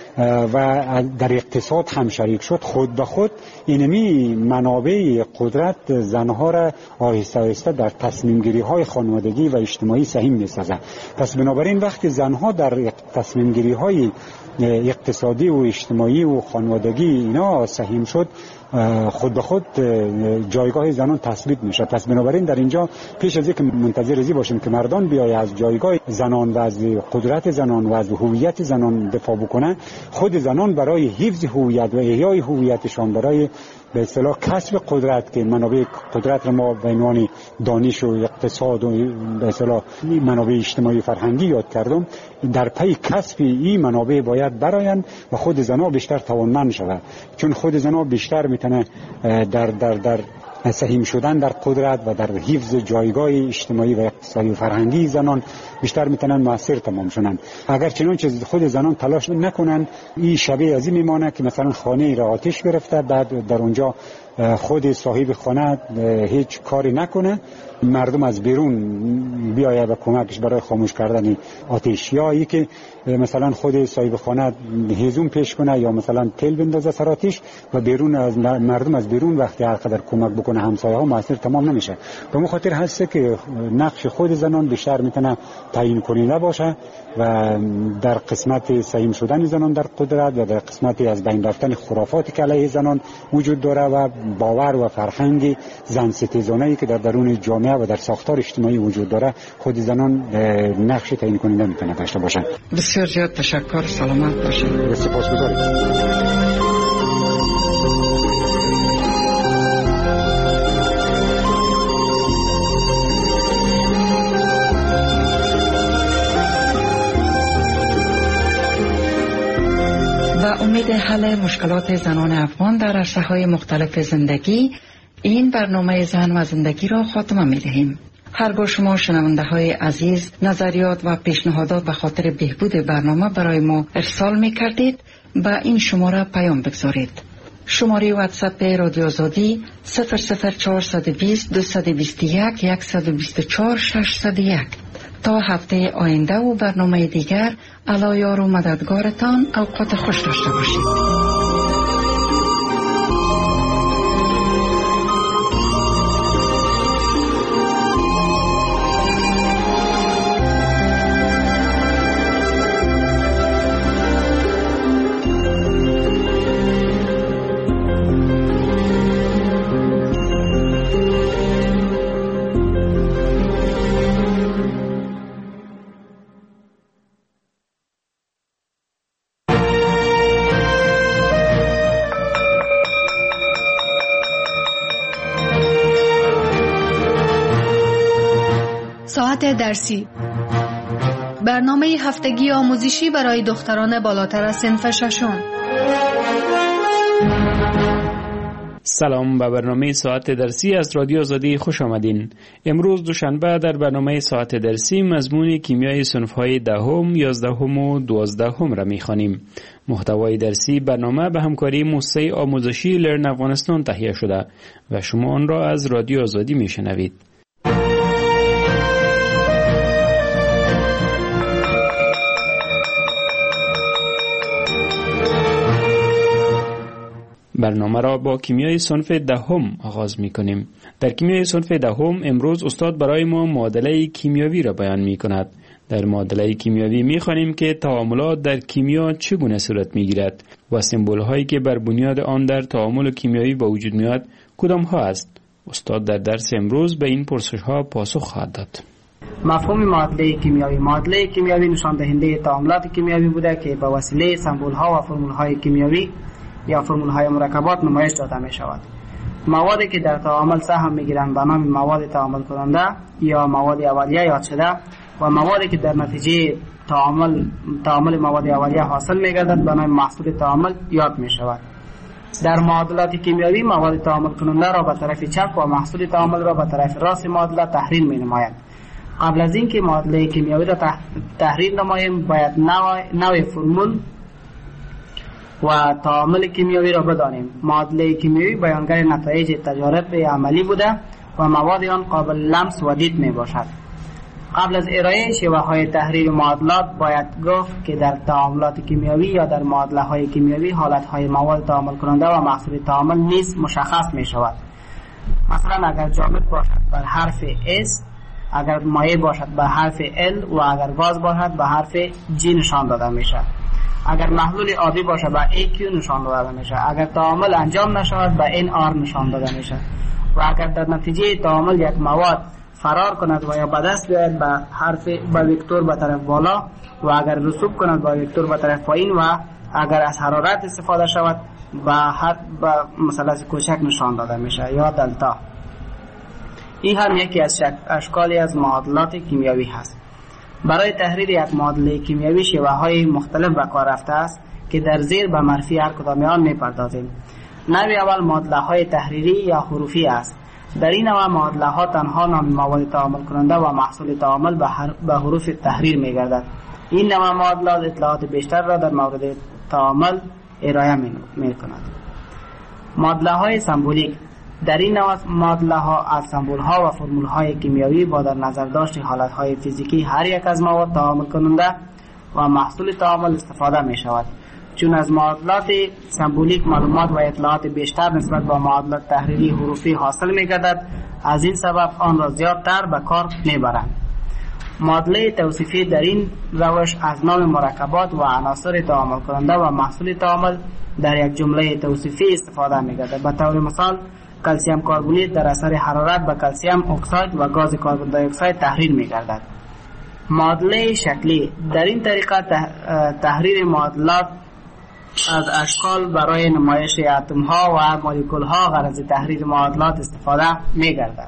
و در اقتصاد هم شریک شد، خود به خود اینمی منابع قدرت زنها را آهسته آهسته در تصمیم گیری های خانوادگی و اجتماعی سهیم می سازد. پس بنابراین وقتی زنها در تصمیم گیری های اقتصادی و اجتماعی و خانوادگی اینا سهیم شد، خود به خود جایگاه زنان تثبیت میشه. پس بنابراین در اینجا پیش از اینکه منتظر ازی باشیم که مردان بیای از جایگاه زنان و از قدرت زنان و از هویت زنان دفاع بکنه، خود زنان برای حفظ هویت و احیای هویتشان، برای به اصطلاح کسب قدرت که منابع قدرت را ما به عنوان دانش و اقتصاد و به اصطلاح منابع اجتماعی فرهنگی یاد کردم، در پی کسب این منابع باید برایند و خود زنان بیشتر توانمند شود، چون خود زنان بیشتر میتونه در در در سهیم شدن در قدرت و در حفظ جایگاه اجتماعی و اقتصادی و فرهنگی زنان بیشتر میتونن موثر تمام شدن. اگر چنانچه خود زنان تلاش نکنن، این شبیه از این میمانه که مثلا خانه را آتش گرفته، بعد در اونجا خود صاحب خانه هیچ کاری نکنه، مردم از بیرون بیایه و کمکش برای خاموش کردن آتش، یا ای که مثلا خود صاحب خانه هیزم پیش کنه یا مثلا تل بندازه سر آتش و بیرون از مردم از بیرون وقتی هر قدر کمک بکنه همسایه ها موثر تمام نمیشه. به مو خاطر هست که نقش خود زنان بیشتر میتونه تعیین کننده باشه و در قسمت سهیم شدن زنان در قدرت و در قسمت از بین رفتن خرافاتی که علیه زنان وجود داره و باور و فرهنگ زن ستیزانه‌ای که در درون جامعه و در ساختار اجتماعی وجود داره، خود زنان نقش تعیین کننده میتونه داشته باشن. بسیار زیاد تشکر، سلامت باشید. سپاسگزارم. و امید حل مشکلات زنان افغان در عرصه‌های مختلف زندگی، این برنامه زن و زندگی را خاتمه می‌دهیم. هرگاه شما شنونده های عزیز نظریات و پیشنهادات به خاطر بهبود برنامه برای ما ارسال می کردید، به این شماره پیام بگذارید. شماره واتساپ رادیو آزادی صفر صفر چهارصد و بیست دویست و بیست و یک صد و بیست و چهار ششصد و یک. تا هفته آینده و برنامه دیگر، علی یار و مددگارتان، اوقات خوش داشته باشید. ساعت درسی، برنامه هفتگی آموزشی برای دختران بالاتر از صنف ششم. سلام، به برنامه ساعت درسی از رادیو آزادی خوش آمدین. امروز دوشنبه در برنامه ساعت درسی مضمون کیمیای صنف‌های دهم، یازدهم و دوازدهم را می‌خوانیم. محتوای درسی برنامه به همکاری موسسه آموزشی لرن افغانستان تهیه شده و شما آن را از رادیو آزادی می‌شنوید. برنامه را با کیمیای صنف دهم آغاز می کنیم. در کیمیای صنف دهم امروز استاد برای ما معادله کیمیاوی را بیان می کند. در معادله کیمیاوی می خوانیم که تعاملات در کیمیا چگونه صورت می گیرد و سمبول هایی که بر بنیاد آن در تعامل کیمیایی به وجود می آید کدام ها است. استاد در درس امروز به این پرسش ها پاسخ خواهد داد. مفهوم معادله کیمیایی: معادله کیمیایی نشان دهنده تعاملات کیمیایی بوده که به وسیله سمبول ها و فرمول های کیمیایی یا فرمول های مرکبات نمایش داده می شود. موادی که در تعامل سهم می گیرند به نام مواد تعامل کننده یا مواد اولیه یاد شده و موادی که در نتیجه تعامل تعامل مواد اولیه حاصل می گردد به نام محصول تعامل یاد می شود. در معادلات کیمیایی مواد تعامل کننده را به طرف چپ و محصول تعامل را به طرف راست معادله تحریر می نمایند. قبل از اینکه معادله کیمیایی را تحریر نماییم باید نوع, نوع فرمول و تعامل کیمیایی را بدانیم. معادله کیمیایی بیانگر نتایج تجارب عملی بوده و مواد آن قابل لمس و دید می باشد. قبل از ارائه شیوه های تحریر معادلات باید گفت که در تعاملات کیمیایی یا در معادله های کیمیایی حالت های مواد تعامل کننده و محصول تعامل نیز مشخص می شود. مثلا اگر جامد باشد بر حرف S، اگر مایع باشد به حرف L و اگر گاز باشد به حرف G نشان داده می شود. اگر محلول آبی باشد به ای کیو نشان داده می شود. اگر تعامل انجام نشود به ان آر نشان داده می شود. و اگر در نتیجه تعامل یک مواد فرار کند و یا به دست بیاید به حرف به وکتور به طرف بالا و اگر رسوب کند به وکتور به طرف پایین و اگر از حرارت استفاده شود به حد به مثلث کوچک نشان داده می شود یا دلتا. این هم یکی از اشکالی از معادلات کیمیایی هست. برای تحریر یک معادله کیمیایی شیوه های مختلف به کار رفته است که در زیر به معرفی هر کدام آن می‌پردازیم. نوع اول معادله های تحریری یا حروفی است. در این نوع معادله ها تنها نام مواد تعامل کننده و محصول تعامل به حروف تحریر می‌گردد. این نوع معادلات اطلاعات بیشتر را در مورد تعامل ارائه می‌کند. معادله های سمبولیک: در این نوع معادله ها از سمبول ها و فرمول های کیمیایی با در نظر داشت حالت های فیزیکی هر یک از مواد تعامل کننده و محصول تعامل استفاده می شود. چون از معادلات سمبولیک معلومات و اطلاعات بیشتر نسبت به معادلات تحریری حروفی حاصل می گردد، از این سبب آن را زیادتر به کار می برند. معادله توصیفی در این روش از نام مرکبات و عناصر تعامل کننده و محصول تعامل در یک جمله توصیفی استفاده می گردد. به طور مثال کلسیم کربونیت در اثر حرارت به کلسیم اکساید و گاز کربن دی اکساید تحریر می گردد. معادله شکلی: در این طریقه تحریر معادلات از اشکال برای نمایش اتم ها و مولکول ها غرض تحریر معادلات استفاده می گردد.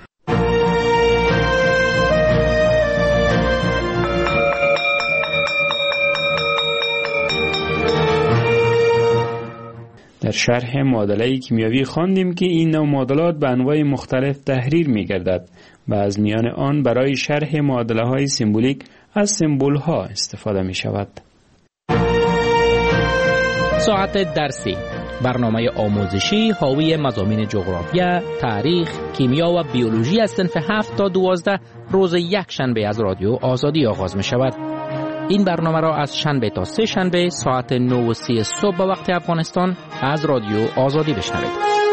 در شرح معادله کیمیایی خواندیم که این نوع معادلات به انواع مختلف تحریر می گردد و از میان آن برای شرح معادله های سمبولیک از سمبول ها استفاده می شود. ساعت درسی، برنامه آموزشی حاوی مضامین جغرافیا، تاریخ، کیمیا و بیولوژی از صنف هفت تا دوازده روز یک شنبه از رادیو آزادی آغاز می شود. این برنامه را از شنبه تا سه شنبه ساعت نه و سی صبح به وقت افغانستان از رادیو آزادی بشنوید.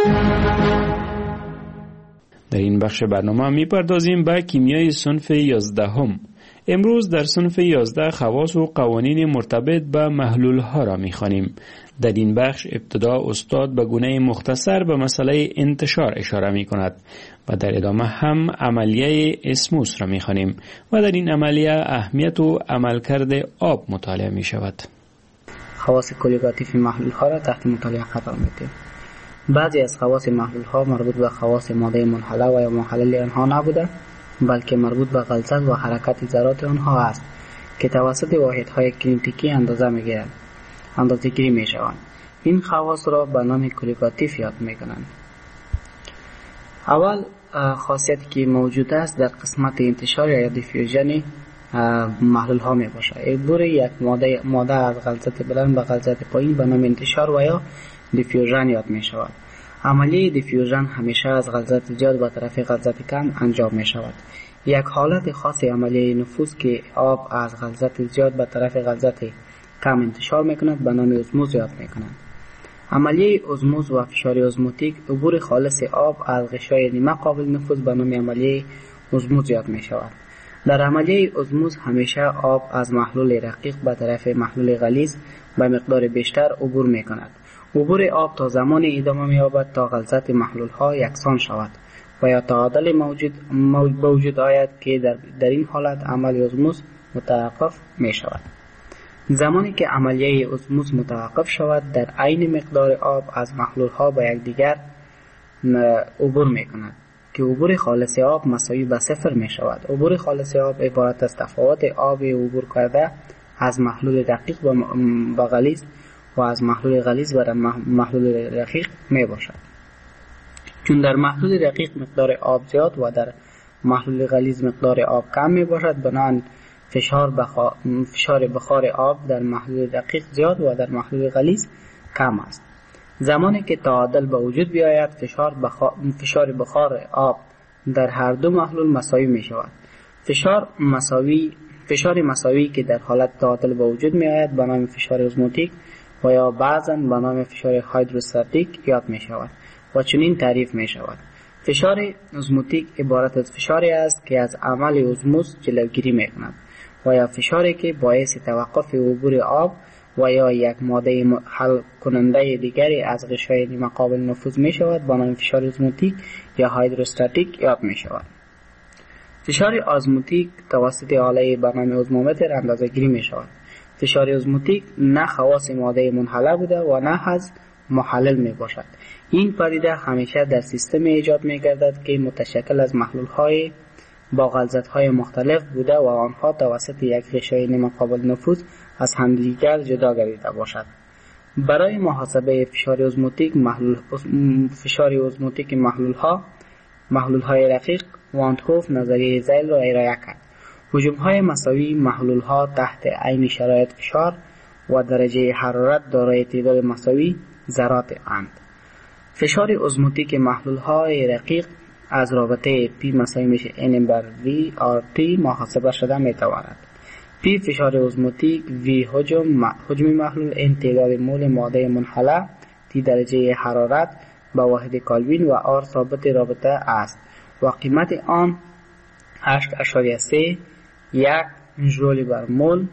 در این بخش برنامه می پردازیم به کیمیای صنف یازدهم. امروز در صنف یازده خواص و قوانین مرتبط به محلول ها را می خوانیم. در این بخش ابتدا استاد به گونه مختصر به مسئله انتشار اشاره می کند و در ادامه هم عملیه اسموس را می خوانیم و در این عملیه اهمیت و عملکرد آب مطالعه می شود. خواص کلیگاتیف محلول ها را تحت مطالعه قرار می دهیم. بعضی از خواص محلول ها مربوط به خواص ماده منحله و یا محلل آنها نبوده، بلکه مربوط به غلظت و حرکت ذرات آنها است که توسط واحدهای کینتیکی اندازه می‌گیرند، اندازه‌گیری می‌شوند. این خواص را به نام کلیگاتیف یاد می‌کنند. اول خاصیتی که موجود است در قسمت انتشار یا دیفیوژن محلول ها می باشد. عبور یک ماده ماده از غلظت بلند به غلظت پایین به نام انتشار و یا دیفیوژن یاد می شود. عملیه دیفیوژن همیشه از غلظت زیاد به طرف غلظت کم انجام می شود. یک حالت خاص عملیه نفوذ که آب از غلظت زیاد به طرف غلظت کم انتشار می کند به نام اسموز یاد می کنند. عملیه ازموز و فشار ازموتیک عبور خالص آب از غشای نیمه قابل نفوذ به نام عملیه ازموز یاد می شود. در عملیه ازموز همیشه آب از محلول رقیق به طرف محلول غلیظ به مقدار بیشتر عبور می کند. عبور آب تا زمان ادامه می یابد تا غلظت محلول ها یکسان شود و یا تعادل موجود موجود آید که در, در این حالت عمل ازموز متوقف می شود. زمانی که عملیه ازموز متوقف شود در عین مقدار آب از محلول ها به یکدیگر عبور می کند که عبور خالص آب مساوی به صفر می شود. عبور خالص آب عبارت از تفاوت آب عبور کرده از محلول دقیق به غلیظ و از محلول غلیظ به محلول رقیق می باشد. چون در محلول رقیق مقدار آب زیاد و در محلول غلیظ مقدار آب کم می باشد، بنابراین فشار بخار فشار بخار آب در محلول دقیق زیاد و در محلول غلیظ کم است. زمانی که تعادل به وجود بیاید فشار بخار فشار بخار آب در هر دو محلول مساوی می شود. فشار مساوی فشار مساوی که در حالت تعادل به وجود می آید به نام فشار ازموتیک و یا بعضاً به نام فشار هایدروستاتیک یاد می شود و چنین تعریف می شود: فشار ازموتیک عبارت از فشاری است که از عمل ازموز جلوگیری می کند و یا فشاری که باعث توقف عبور آب و یا یک ماده حل کننده دیگری از غشای نیمه قابل نفوذ می شود با نام فشار ازموتیک یا هایدروستاتیک یاد می شود. فشار ازموتیک توسط آله به نام ازمومتر اندازه گیری می شود. فشار ازموتیک نه خواص ماده منحله بوده و نه از محلل می باشد. این پدیده همیشه در سیستم ایجاد می گردد که متشکل از محلول های با غلظت های مختلف بوده و آنها توسط یک غشای نیمه قابل نفوذ از همدیگر جدا گردیده باشد. برای محاسبه فشار ازموتیک محلول فشار ازموتیک محلول ها محلول های رقیق وانتهوف نظریه زیل را ارائه کرد. حجم های مساوی محلول ها تحت عین شرایط فشار و درجه حرارت دارای تعداد مساوی ذرات اند. فشار ازموتیک محلول های رقیق از رابطه P مساوی میشه N بر V آر T محاسبه شده میتواند. P فشار ازموتیک، V حجم حجم محلول، N تعداد مول ماده منحله، T درجه حرارت با واحد کلوین و R ثابت رابطه است و قیمت آن هشت اشاریه سه یک ژول بر مول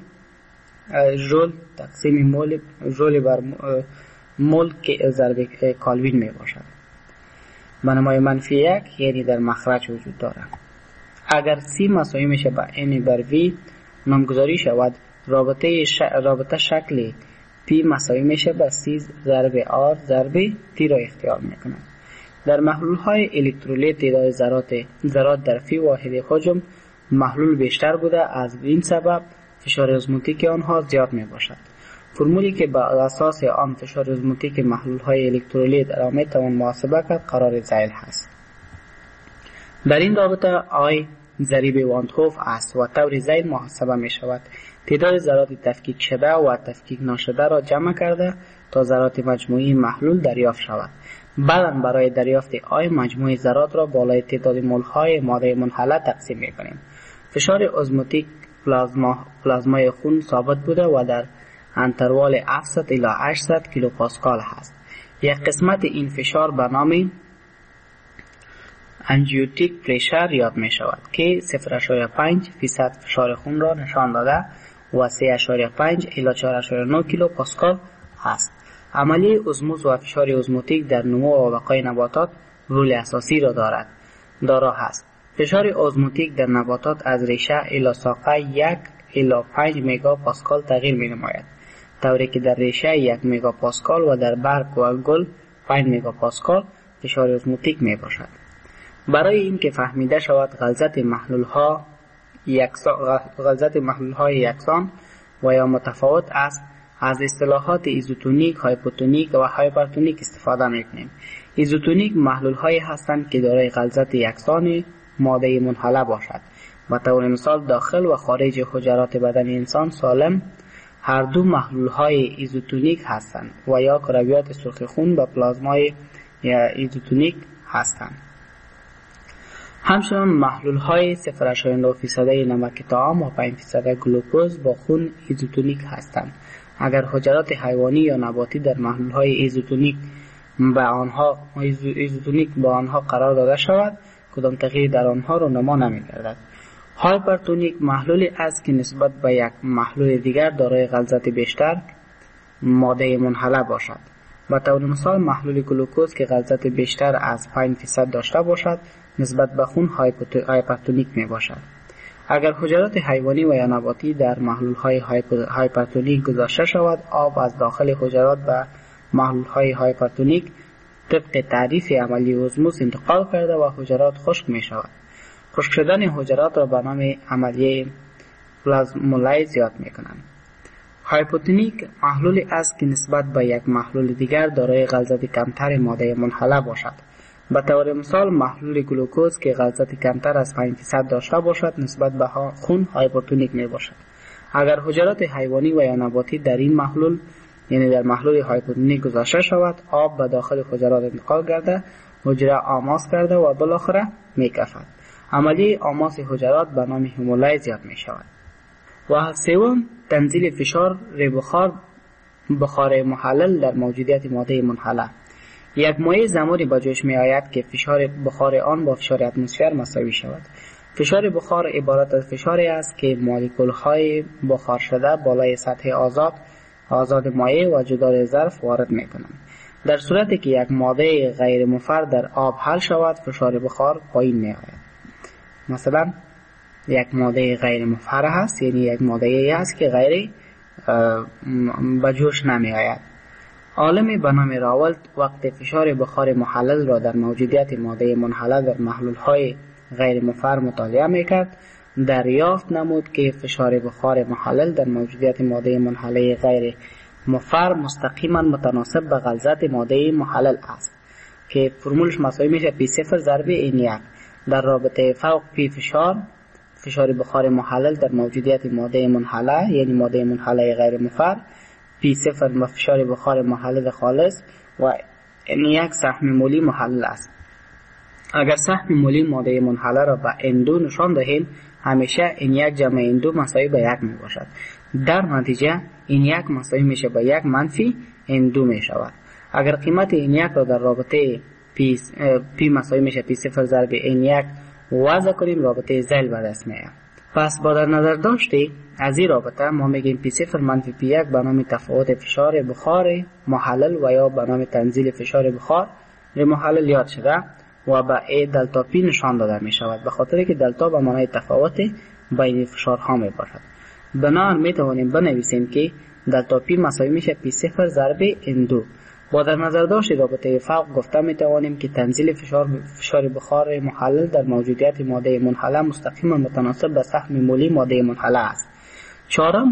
ژول تقسیم مول ژول بر مول که ضرب کلوین می باشد. منمای منفی یک یعنی در مخرج وجود دارد. اگر C مساوی میشه با N بر V نامگذاری شود رابطه ش... رابطه شکل P مساوی میشه با C ضرب R ضرب T را اختیار میکند. در محلول های الکترولیت تعداد ذرات ذرات در فی واحد حجم محلول بیشتر بوده، از این سبب فشار ازموتیک آنها زیاد می باشد. فرمولی که بر اساس آن فشار ازموتیک محلول های الکترولیت را می توان محاسبه کرد قرار زیل هست. در این رابطه آی ضریب وانتهوف است و طور زیل محاسبه می شود. تعداد ذرات تفکیک شده و تفکیک نشده را جمع کرده تا ذرات مجموعی محلول دریافت شود. بعدا برای دریافت آی مجموعی ذرات را بالای تعداد مول های ماده منحله تقسیم می کنیم. فشار ازموتیک پلازما پلازمای خون ثابت بوده و در انتروال هفتصد الی هشتصد کیلو پاسکال هست. یک قسمت این فشار به نام انژیوتیک پرشر یاد می شود که صفر اشاریه پنج فیصد فشار خون را نشان داده و سه اشاریه پنج الی چهار اشاریه نه کیلو پاسکال است. عملیه ازموز و فشار ازموتیک در نمو و بقای نباتات رول اساسی را دارد دارا هست. فشار ازموتیک در نباتات از ریشه الی ساقه یک الی پنج مگا پاسکال تغییر می نماید، طوری که در ریشه یک مگا پاسکال و در برگ و گل پنج مگا پاسکال فشار ازموتیک می باشد. برای اینکه فهمیده شود غلظت محلول ها یکسان غلظت محلول های یکسان و یا متفاوت است، از اصطلاحات ایزوتونیک، هایپوتونیک و هایپرتونیک استفاده می‌کنیم. ایزوتونیک محلول هایی هستند که دارای غلظت یکسان ماده منحله باشد. به طور مثال داخل و خارج حجرات بدن انسان سالم هر دو محلول های ایزوتونیک هستند و یا کرویات سرخ خون به پلازمای ایزوتونیک هستند. همچنان محلول های صفر اشاریه نه فیصد نمک طعام و پنج فیصد گلوکوز با خون ایزوتونیک هستند. اگر حجرات حیوانی یا نباتی در محلول‌های ایزوتونیک به آنها ایزوتونیک با آنها قرار داده شود، کدام تغییر در آنها رونما نمی‌گردد. هایپرتونیک محلولی است که نسبت به یک محلول دیگر دارای غلظت بیشتر ماده منحله باشد. به طور مثال محلول گلوکوز که غلظت بیشتر از پنج درصد داشته باشد نسبت به خون هایپرتونیک می باشد. اگر حجرات حیوانی و یا نباتی در محلول‌های هایپرتونیک گذاشته شود، آب از داخل حجرات به محلول‌های هایپرتونیک طبق تعریف عملی اوزموس انتقال کرده و حجرات خشک می شود. خشک شدن حجرات را به نام عملیه پلازمولیز یاد می کنند. هایپوتونیک محلولی است که نسبت به یک محلول دیگر دارای غلظت کمتر ماده منحله باشد. به طور مثال محلول گلوکوز که غلظت کمتر از پنج درصد داشته باشد نسبت به خون هایپوتونیک می باشد. اگر حجرات حیوانی و یا نباتی در این محلول یعنی در محلول هایپوتونیک گذاشته شود، آب به داخل حجرات انتقال کرده، حجره آماس کرده و بالاخره می کفد. عملیه آماس حجرات به نام هیمولیز یاد می شود. و سوم تنزیل فشار بخار بخار محلل در موجودیت ماده منحله. یک مایع زمانی به جوش می آید که فشار بخار آن با فشار اتمسفر مساوی شود. فشار بخار عبارت از فشاری است که مولکول های بخار شده بالای سطح آزاد آزاد مایع و جدار ظرف وارد می کنند. در صورتی که یک ماده غیر مفر در آب حل شود، فشار بخار پایین می آید. مثلا یک ماده غیر مفر هست، یعنی یک ماده ای است که غیر به جوش نمی آید. عالمی به نام راولت وقت فشار بخار محلل را در موجودیت ماده منحله در محلول های غیر مفر مطالعه می کرد، دریافت نمود که فشار بخار محلل در موجودیت ماده منحله غیر مفر مستقیما متناسب به غلظت ماده محلل است که فرمولش مساوی میشه پی صفر ضرب این یک. در رابطه فوق پی فشار فشار بخار محلل در موجودیت ماده منحله یعنی ماده منحله غیر مفر، پی صفر و فشار بخار محلل خالص و این یک سهم مولی محلل است. اگر سهم مولی ماده منحله را به ان دو نشان دهیم، همیشه این یک جمع این دو مساوی به یک می باشد. در نتیجه این یک مساوی میشه به یک منفی این دو می شود. اگر قیمت این یک را در رابطه پی, پی مساوی میشه پی صفر ضرب این یک وضع کنیم، رابطه زیل به دست میاد. پس با در نظر داشتی از این رابطه ما میگیم پی صفر منفی پی یک به نام تفاوت فشار بخار محلل و یا به نام تنزیل فشار بخار محلل یاد شده و به ای دلتا پی نشان داده می شود، به خاطر که دلتا به معنای تفاوت بین فشارها می باشد. بنابراین می توانیم بنویسیم که دلتا پی مساوی میشه پی صفر ضرب این دو. با در نظر داشت رابطه فوق گفته می توانیم که تنزیل فشار فشار بخار محلل در موجودیت ماده منحله مستقیما متناسب به سهم مولی ماده منحله است. چهارم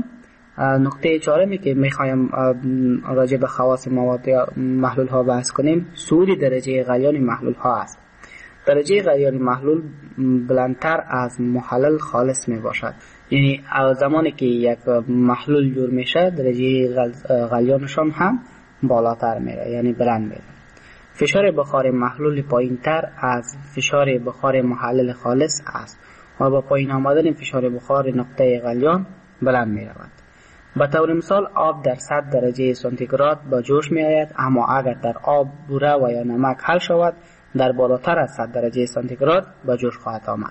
نقطه چهارمی که میخوایم راجع به خواص مواد یا محلول ها بحث کنیم، صعود درجه غلیان محلول ها است. درجه غلیان محلول بلندتر از محلل خالص می باشد، یعنی زمانی که یک محلول جور میشه درجه غلیانشان هم بالاتر میره، یعنی بلند میره. فشار بخار محلول پایین تر از فشار بخار محلل خالص است و با پایین آمدن فشار بخار نقطه غلیان بلند می رود. به طور مثال آب در صد درجه سانتیگراد با جوش می آید، اما اگر در آب بوره و یا نمک حل شود در بالاتر از صد درجه سانتیگراد با جوش خواهد آمد.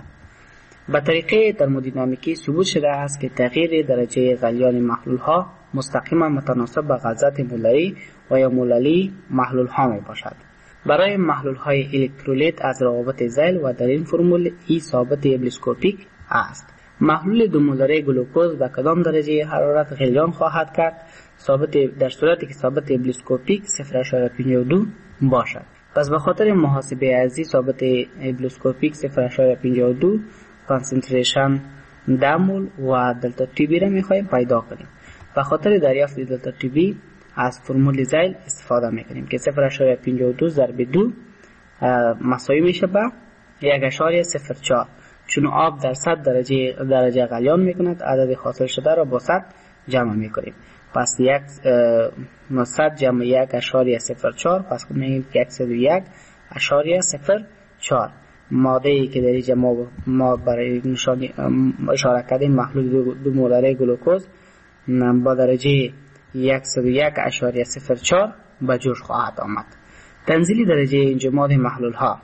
به طریقه ترمودینامیکی ثبوت شده است که تغییر درجه غلیان محلول ها مستقیما متناسب به غلظت مولری و یا موللی محلول ها می باشد. برای محلول های الکترولیت از روابط ذیل و در این فرمول ای ثابت ابلیسکوپیک است. محلول دو مولر گلوکوز به کدام درجه حرارت غلیان خواهد کرد؟ ثابت در صورتی که ثابت ابلیسکوپیک صفر ممیز پنجاه و دو باشد. پس به خاطر محاسبه ارزی ثابت ابلیسکوپیک صفر ممیز پنجاه و دو کانسنتریشن ده مول و دلتا تی بی را می‌خواهیم پیدا کنیم. به خاطر دریافت دلتا تی بی از فرمول ذیل استفاده می‌کنیم که صفر ممیز پنجاه و دو ضرب دو مساوی میشه به یک ممیز صفر چهار. چون آب در صد درجه درجه غلیان میکند، عدد حاصل شده را با صد جمع میکنیم. پس یک صد جمع یک اشاریه صفر چهار، پس کنیم که صد و یک اشاریه صفر چهار. ماده ای که در اینجا ما, ما برای نشانی اشاره کردیم محلول دو, دو مولر گلوکوز با درجه صد و یک اشاریه صفر چهار به جوش خواهد آمد. تنزیل درجه انجماد محلول ها.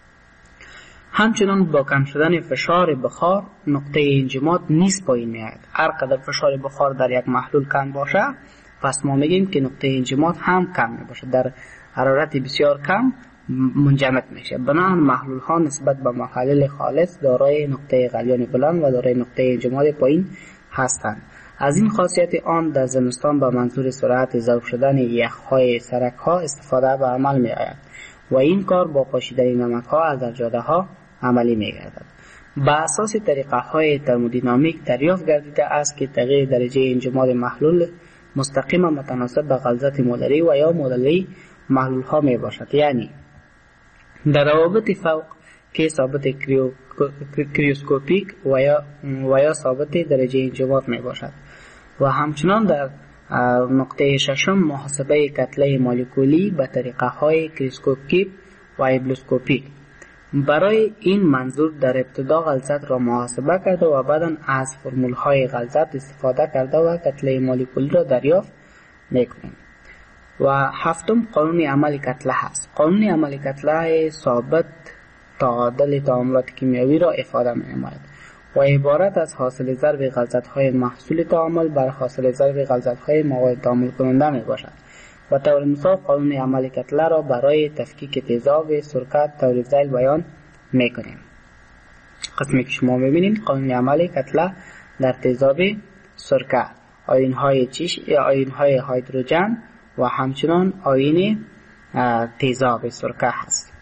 همچنان با کم شدن فشار بخار نقطه انجماد نیز پایین می آید. هر قدر فشار بخار در یک محلول کم باشه پس ما میگیم که نقطه انجماد هم کم می باشه، در حرارت بسیار کم منجمد میشه. بنابراین محلول ها نسبت به محلول خالص دارای نقطه غلیان بلند و دارای نقطه انجماد پایین هستند. از این خاصیت آن در زمستان به منظور سرعت ذوب شدن یخهای سرک ها استفاده به عمل می آید و این کار با پاشیدن نمک ها از در جاده ها عملی می گردد. با اساس طریقه های ترمودینامیک دریافت گردیده است که تغییر درجه انجماد محلول مستقیما متناسب به غلظت مولری و یا مولری محلول ها می باشد. یعنی در روابط فوق که ثابت کریو کریوسکوپیک و یا و یا ثابت درجه انجماد می باشد و همچنان در نقطه ششم محاسبه کتله مولکولی به طریقه های کریوسکوپیک و ایبلوسکوپیک. برای این منظور در ابتدا غلظت را محاسبه کرده و بعدا از فرمول های غلظت استفاده کرده و کتله مولکولی را دریافت میکنیم. و هفتم قانون عمل کتله هست. قانون عمل کتله ثابت تعادل تعاملات کیمیایی را افاده می‌نماید و عبارت از حاصل ضرب غلظت‌های محصول تعامل بر حاصل ضرب غلظت‌های مواد تعامل کننده میباشد. و طور مثال قانون عمل کتله را برای تفکیک تیزاب سرکه طور ذیل بیان میکنیم. قسمی که شما میبینید قانون عمل کتله در تیزاب سرکه آیون‌های چیش آیون‌های هیدروژن و همچنان آیون تیزاب سرکه هست.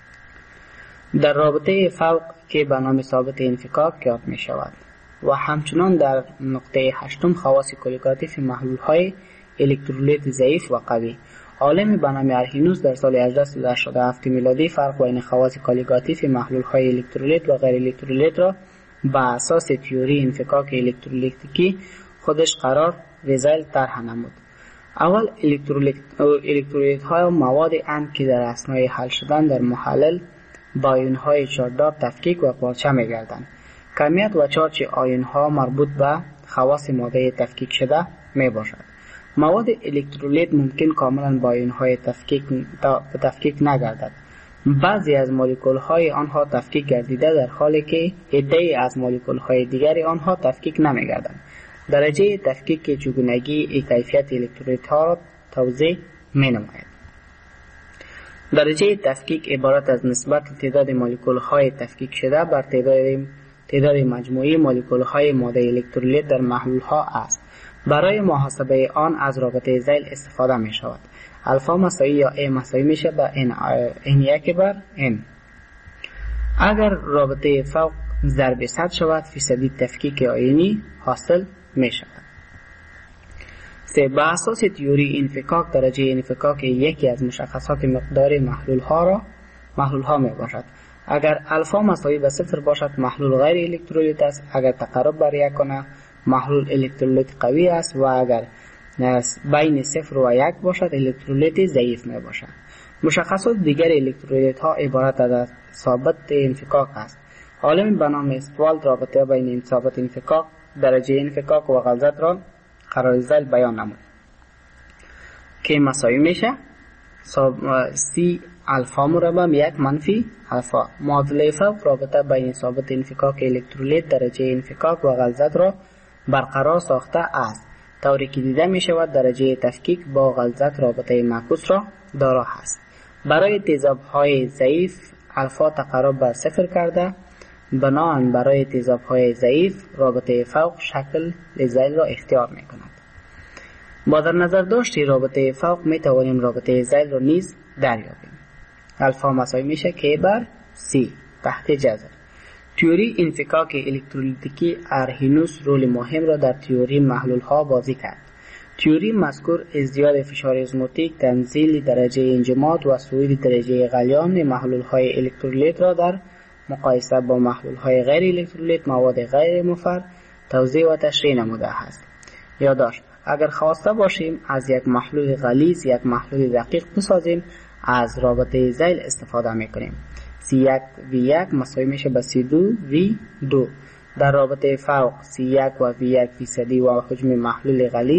در رابطه فوق که به نام ثابت انفکاک یاد می شود و همچنان در نقطه هشتم خواص کلیگاتیف محلول های الکترولیت ضعیف و قوی. عالم به نام ارهینوس در سال هزار و سیصد و هشتاد و هفت میلادی فرق بین خواص کلیگاتیف محلول های الکترولیت و غیر الکترولیت را به اساس تئوری انفکاک الکترولیتیکی خودش قرار وزایل طرح نمود. اول الکترولیت های مواد اند که در اثنای حل شدن در محلل با آیون های چارجدار تفکیک و پارچه می گردند. کمیت و چارج آیون ها مربوط به خواص ماده تفکیک شده می باشد. مواد الکترولیت ممکن کاملا با آیون های تفکیک تفکیک نگردد. بعضی از مولکول های آنها تفکیک گردیده در حالی که عده‌ای از مولکول های دیگری آنها تفکیک نمی گردند. درجه تفکیک چگونگی کیفیت الکترولیت ها را توضیح می نماید. درجه تفکیک عبارت از نسبت تعداد مولکول های تفکیک شده بر تعداد تعداد مجموعی مولکول های ماده الکترولیت در محلول ها است. برای محاسبه آن از رابطه ذیل استفاده می شود. الفا مساوی یا ا مساوی میشه با n n یک بر n. اگر رابطه فوق ضرب صد شود فیصدی تفکیک آیونی حاصل می شود. سه با اساس تئوری انفکاک درجه انفکاک یکی از مشخصات مقدار محلول ها را محلول ها می باشد. اگر الفا مساوی به صفر باشد محلول غیر الکترولیت است. اگر تقرب بر یک کنه محلول الکترولیت قوی است و اگر بین صفر و یک باشد الکترولیت ضعیف می باشد. مشخصات دیگر الکترولیت ها عبارت از ثابت انفکاک است. عالم به نام استوالد رابطه بین این ثابت انفکاک درجه انفکاک و غلظت را قرار ذیل بیان نمود که مساوی میشه سی الفا مربع یک منفی الفا. معادله فوق رابطه بین ثابت انفکاک الکترولیت درجه انفکاک و غلظت را برقرار ساخته است. طوری که دیده می شود درجه تفکیک با غلظت رابطه معکوس را دارا است. برای تیزاب های ضعیف الفا تقرب بر صفر کرده بنابراین برای تیزاب های ضعیف رابطه فوق شکل ذیل را اختیار می کند. با در نظر داشتی رابطه فوق می توانیم رابطه ذیل را نیز دریابیم. الفا مساوی میشه که بر سی تحت جذر. تئوری انفکاک الکترولیتیکی ارهینوس رول مهم را در تئوری محلول ها بازی کرد. تئوری مذکور ازدیاد فشار ازموتیک، تنزیل درجه انجماد و صعود درجه غلیان محلول های الکترولیت را در مقایسه با محلول های غیر الکترولیت مواد غیر مفر توضیح و تشریح نموده است. یادداشت: اگر خواسته باشیم از یک محلول غلیظ یک محلول دقیق بسازیم از رابطه ذیل استفاده میکنیم. سی یک وی یک مساوی میشه به سی دو وی دو. در رابطه فوق سی یک و وی یک فیصدی و حجم محلول غلیظ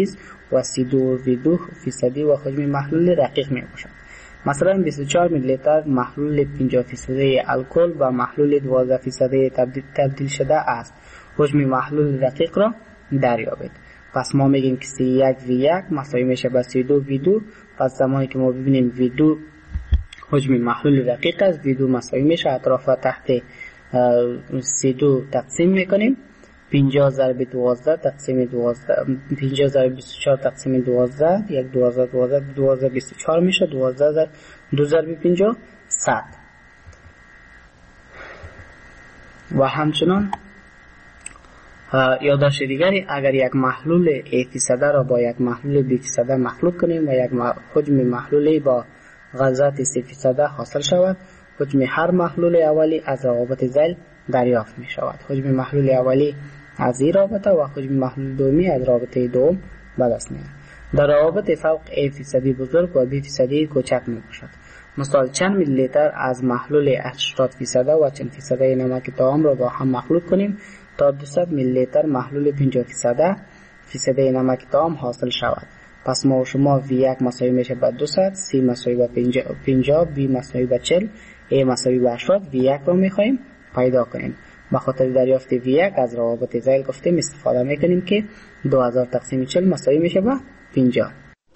و سی و دو وی دو فیصدی و حجم محلول رقیق می باشد. مثلا بیست و چهار میلی لیتر محلول پنجاه فیصدی الکل و محلول دوازده فیصدی تبدیل, تبدیل شده است. حجم محلول رقیق را دریابید. پس ما میگیم که سی و یک وی یک مساوی میشه با سی و دو وی دو. پس زمانی که ما ببینیم وی دو حجم محلول رقیق است، وی دو مساوی میشه اطراف تحت سی و دو تقسیم میکنیم. پنجاه ضرب دوازده تقسیم دوازده، پنجاه ضرب بیست و چهار تقسیم دوازده، یک دوازده دوازده دوازده بیست و چهار میشه. دوازده ضرب دو ضرب پنجاه صد. و همچنان یادداشت دیگری، اگر یک محلول A فیصده را با یک محلول B فیصده مخلوط کنیم و یک حجم محلولی با غلظت سه فیصده حاصل شود، حجم هر محلول اولی از روابط ذیل دریافت می شود. حجم محلول اولی از این رابطه و حجم محلول دومی از رابطه دوم به دست می آید. در روابط فوق A فیصدی بزرگ و B فیصدی کوچک می باشد. مثال چند میلی لیتر از محلول هشتاد فیصده و چند فیصده نمک طعام را با هم مخلوط کنیم تا دویست میلی لیتر محلول پنجاه فیصده فیصده نمک طعام حاصل شود. پس ما و شما وی یک مساوی میشه با دویست، C مساوی با پنجاه، B مساوی با چهل، A مساوی با هشتاد. وی یک را میخوایم پیدا کنیم. به خاطر دریافت وی یک از روابط ذیل گفتیم استفاده میکنیم که دو هزار تقسیم چهل مساوی میشه با پنجاه.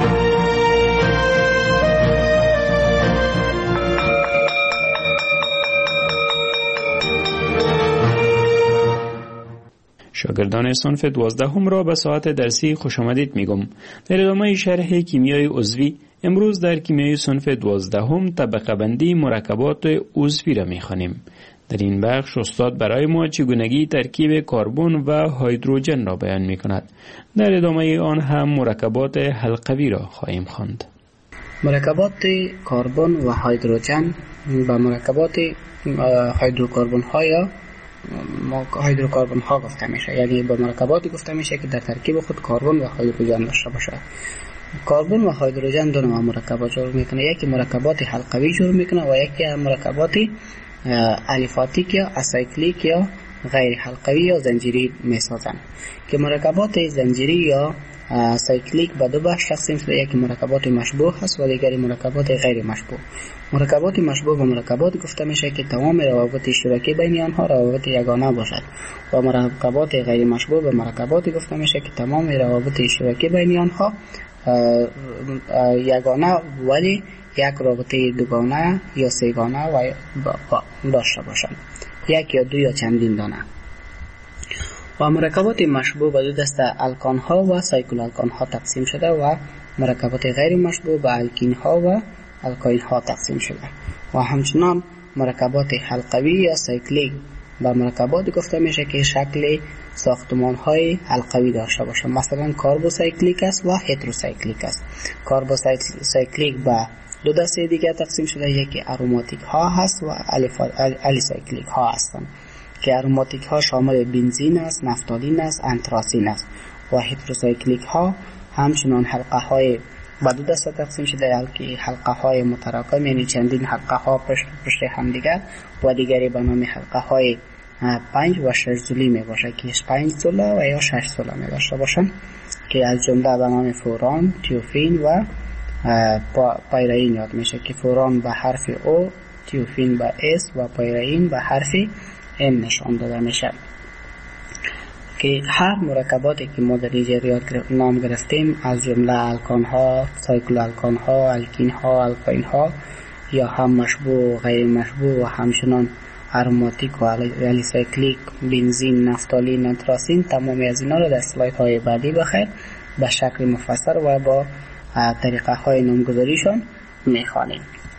شاگردان صنف دوازدهم را به ساعت درسی خوش آمدید میگم. در ادامه شرح کیمیای عضوی امروز در کیمیای صنف دوازدهم طبقه بندی مرکبات عضوی را میخوانیم. در این بخش استاد برای ما چگونگی ترکیب کربن و هیدروژن را بیان میکند. در ادامه آن هم مرکبات حلقوی را خواهیم خواند. مرکبات کربن و هیدروژن و مرکبات هیدروکربن ها یا هیدروکربن ها گفته میشه، یعنی به مرکباتی گفته میشه که در ترکیب خود کربن و هیدروژن داشته باشه. کربن و هیدروژن دو نوع مرکبات جور میکنه، یکی مرکبات حلقوی جور میکنه و یکی مرکبات الیفاتیک یا اسایکلیک یا غیر حلقوی یا زنجیری میسازن. که مرکبات زنجیری یا سایکلیک به دو بخش تقسیم شده، یکی مرکبات مشبوه هست و دیگری مرکبات غیر مشبوه. مرکبات مشبوه و مرکبات گفته میشه که تمام روابط اشتراکی بین آنها روابط یگانه باشد و مرکبات غیر مشبوه و مرکبات گفته میشه که تمام روابط اشتراکی بین آنها یگانه ولی یک رابطه دوگانه یا سه‌گانه و داشته باشند، یک یا دو یا چندین دانه. و مرکبات مشبوه به دو دسته الکان ها و سایکل الکان ها تقسیم شده و مرکبات غیر مشبوه به الکین ها و الکاین ها تقسیم شده. و همچنان مرکبات حلقوی یا سایکلیک به مرکبات گفته میشه که شکل ساختمان های حلقوی داشته باشه، مثلا کاربوسایکلیک است و هتروسایکلیک است. کاربوسایکلیک به دو دسته دیگه تقسیم شده، یکی اروماتیک ها هست و الیسایکلیک ها هستند که اروماتیک ها شامل بنزین است، نفتالین است، انتراسین است. و هتروسایکلیک ها همچنان حلقه های و دو دسته تقسیم شده، که حلقه های متراکم یعنی چندین حلقه ها پشت پشت هم دیگر و دیگری به نام حلقه های پنج و شش زولی می باشه که پنج زوله و یا شش زوله می داشته باشن که از جمله به نام فوران، تیوفین و پایرین یاد میشه که فوران به حرف او، تیوفین به اس و پایرین به حرف ام نشان داده میشه. که هر مرکباتی که ما در اینجا نام گرفتیم از جمله الکان ها، سایکل الکان ها، الکین ها، الکاین ها یا هم مشبوه و غیر مشبوه و همچنان اروماتیک و الیسایکلیک، بنزین، نفتالین، انتراسین، تمامی از اینا رو در اسلاید های بعدی بخیر به شکل مفصل و با طریقه های نامگذاریشان میخوانیم.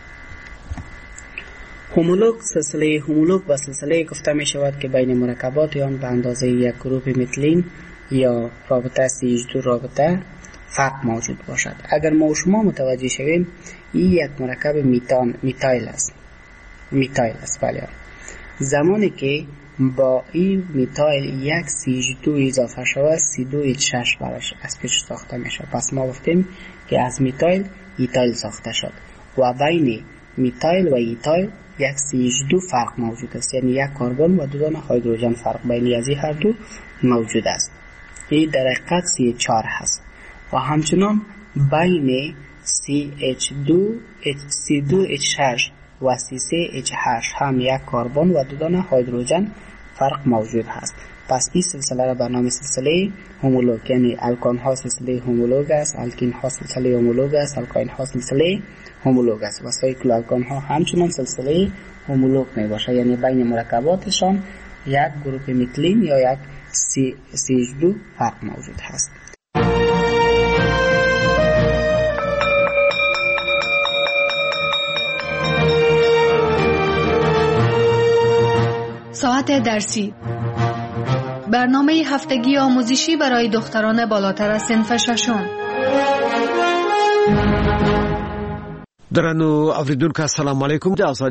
هومولوگ، سلسله هومولوگ و سلسله گفته می شود که بین مرکبات آن به اندازه یک گروپ متلین یا رابطه سی و دو رابطه فرق موجود باشد. اگر ما و شما متوجه شویم این یک مرکب میتان میتایل است. میتایل است بله. زمانی که با این میتایل یک سی و دو اضافه شود سی و دو ایچ شش براش از پیش ساخته میشه. پس ما گفتیم که از میتایل ایتایل ساخته شد و بین میتایل و ایتایل یک سی و دو فرق موجود است، یعنی یک کربن و دو دانه هیدروژن فرق بین از این هر دو موجود است. این در حقیقت سی و چهار هست و همچنان بین سی اچ دو سی دو اچ شش و سی سه اچ هشت هم یک کربن و دو دانه هیدروژن فرق موجود هست. پس این سلسله را به نام سلسله هومولوگ، یعنی الکان ها سلسله هومولوگ است، الکین ها سلسله هومولوگ است، الکاین ها سلسله هومولوگ است و سایکلو الکان ها همچنان سلسله هومولوگ می باشه، یعنی بین مرکباتشان یک گروپ میتیلین یا یک سی اچ دو فرق موجود هست. ساعت درسی، برنامه هفتگی آموزشی برای دختران بالاتر از صنف ششم. درنو اوریدونکو السلام علیکم.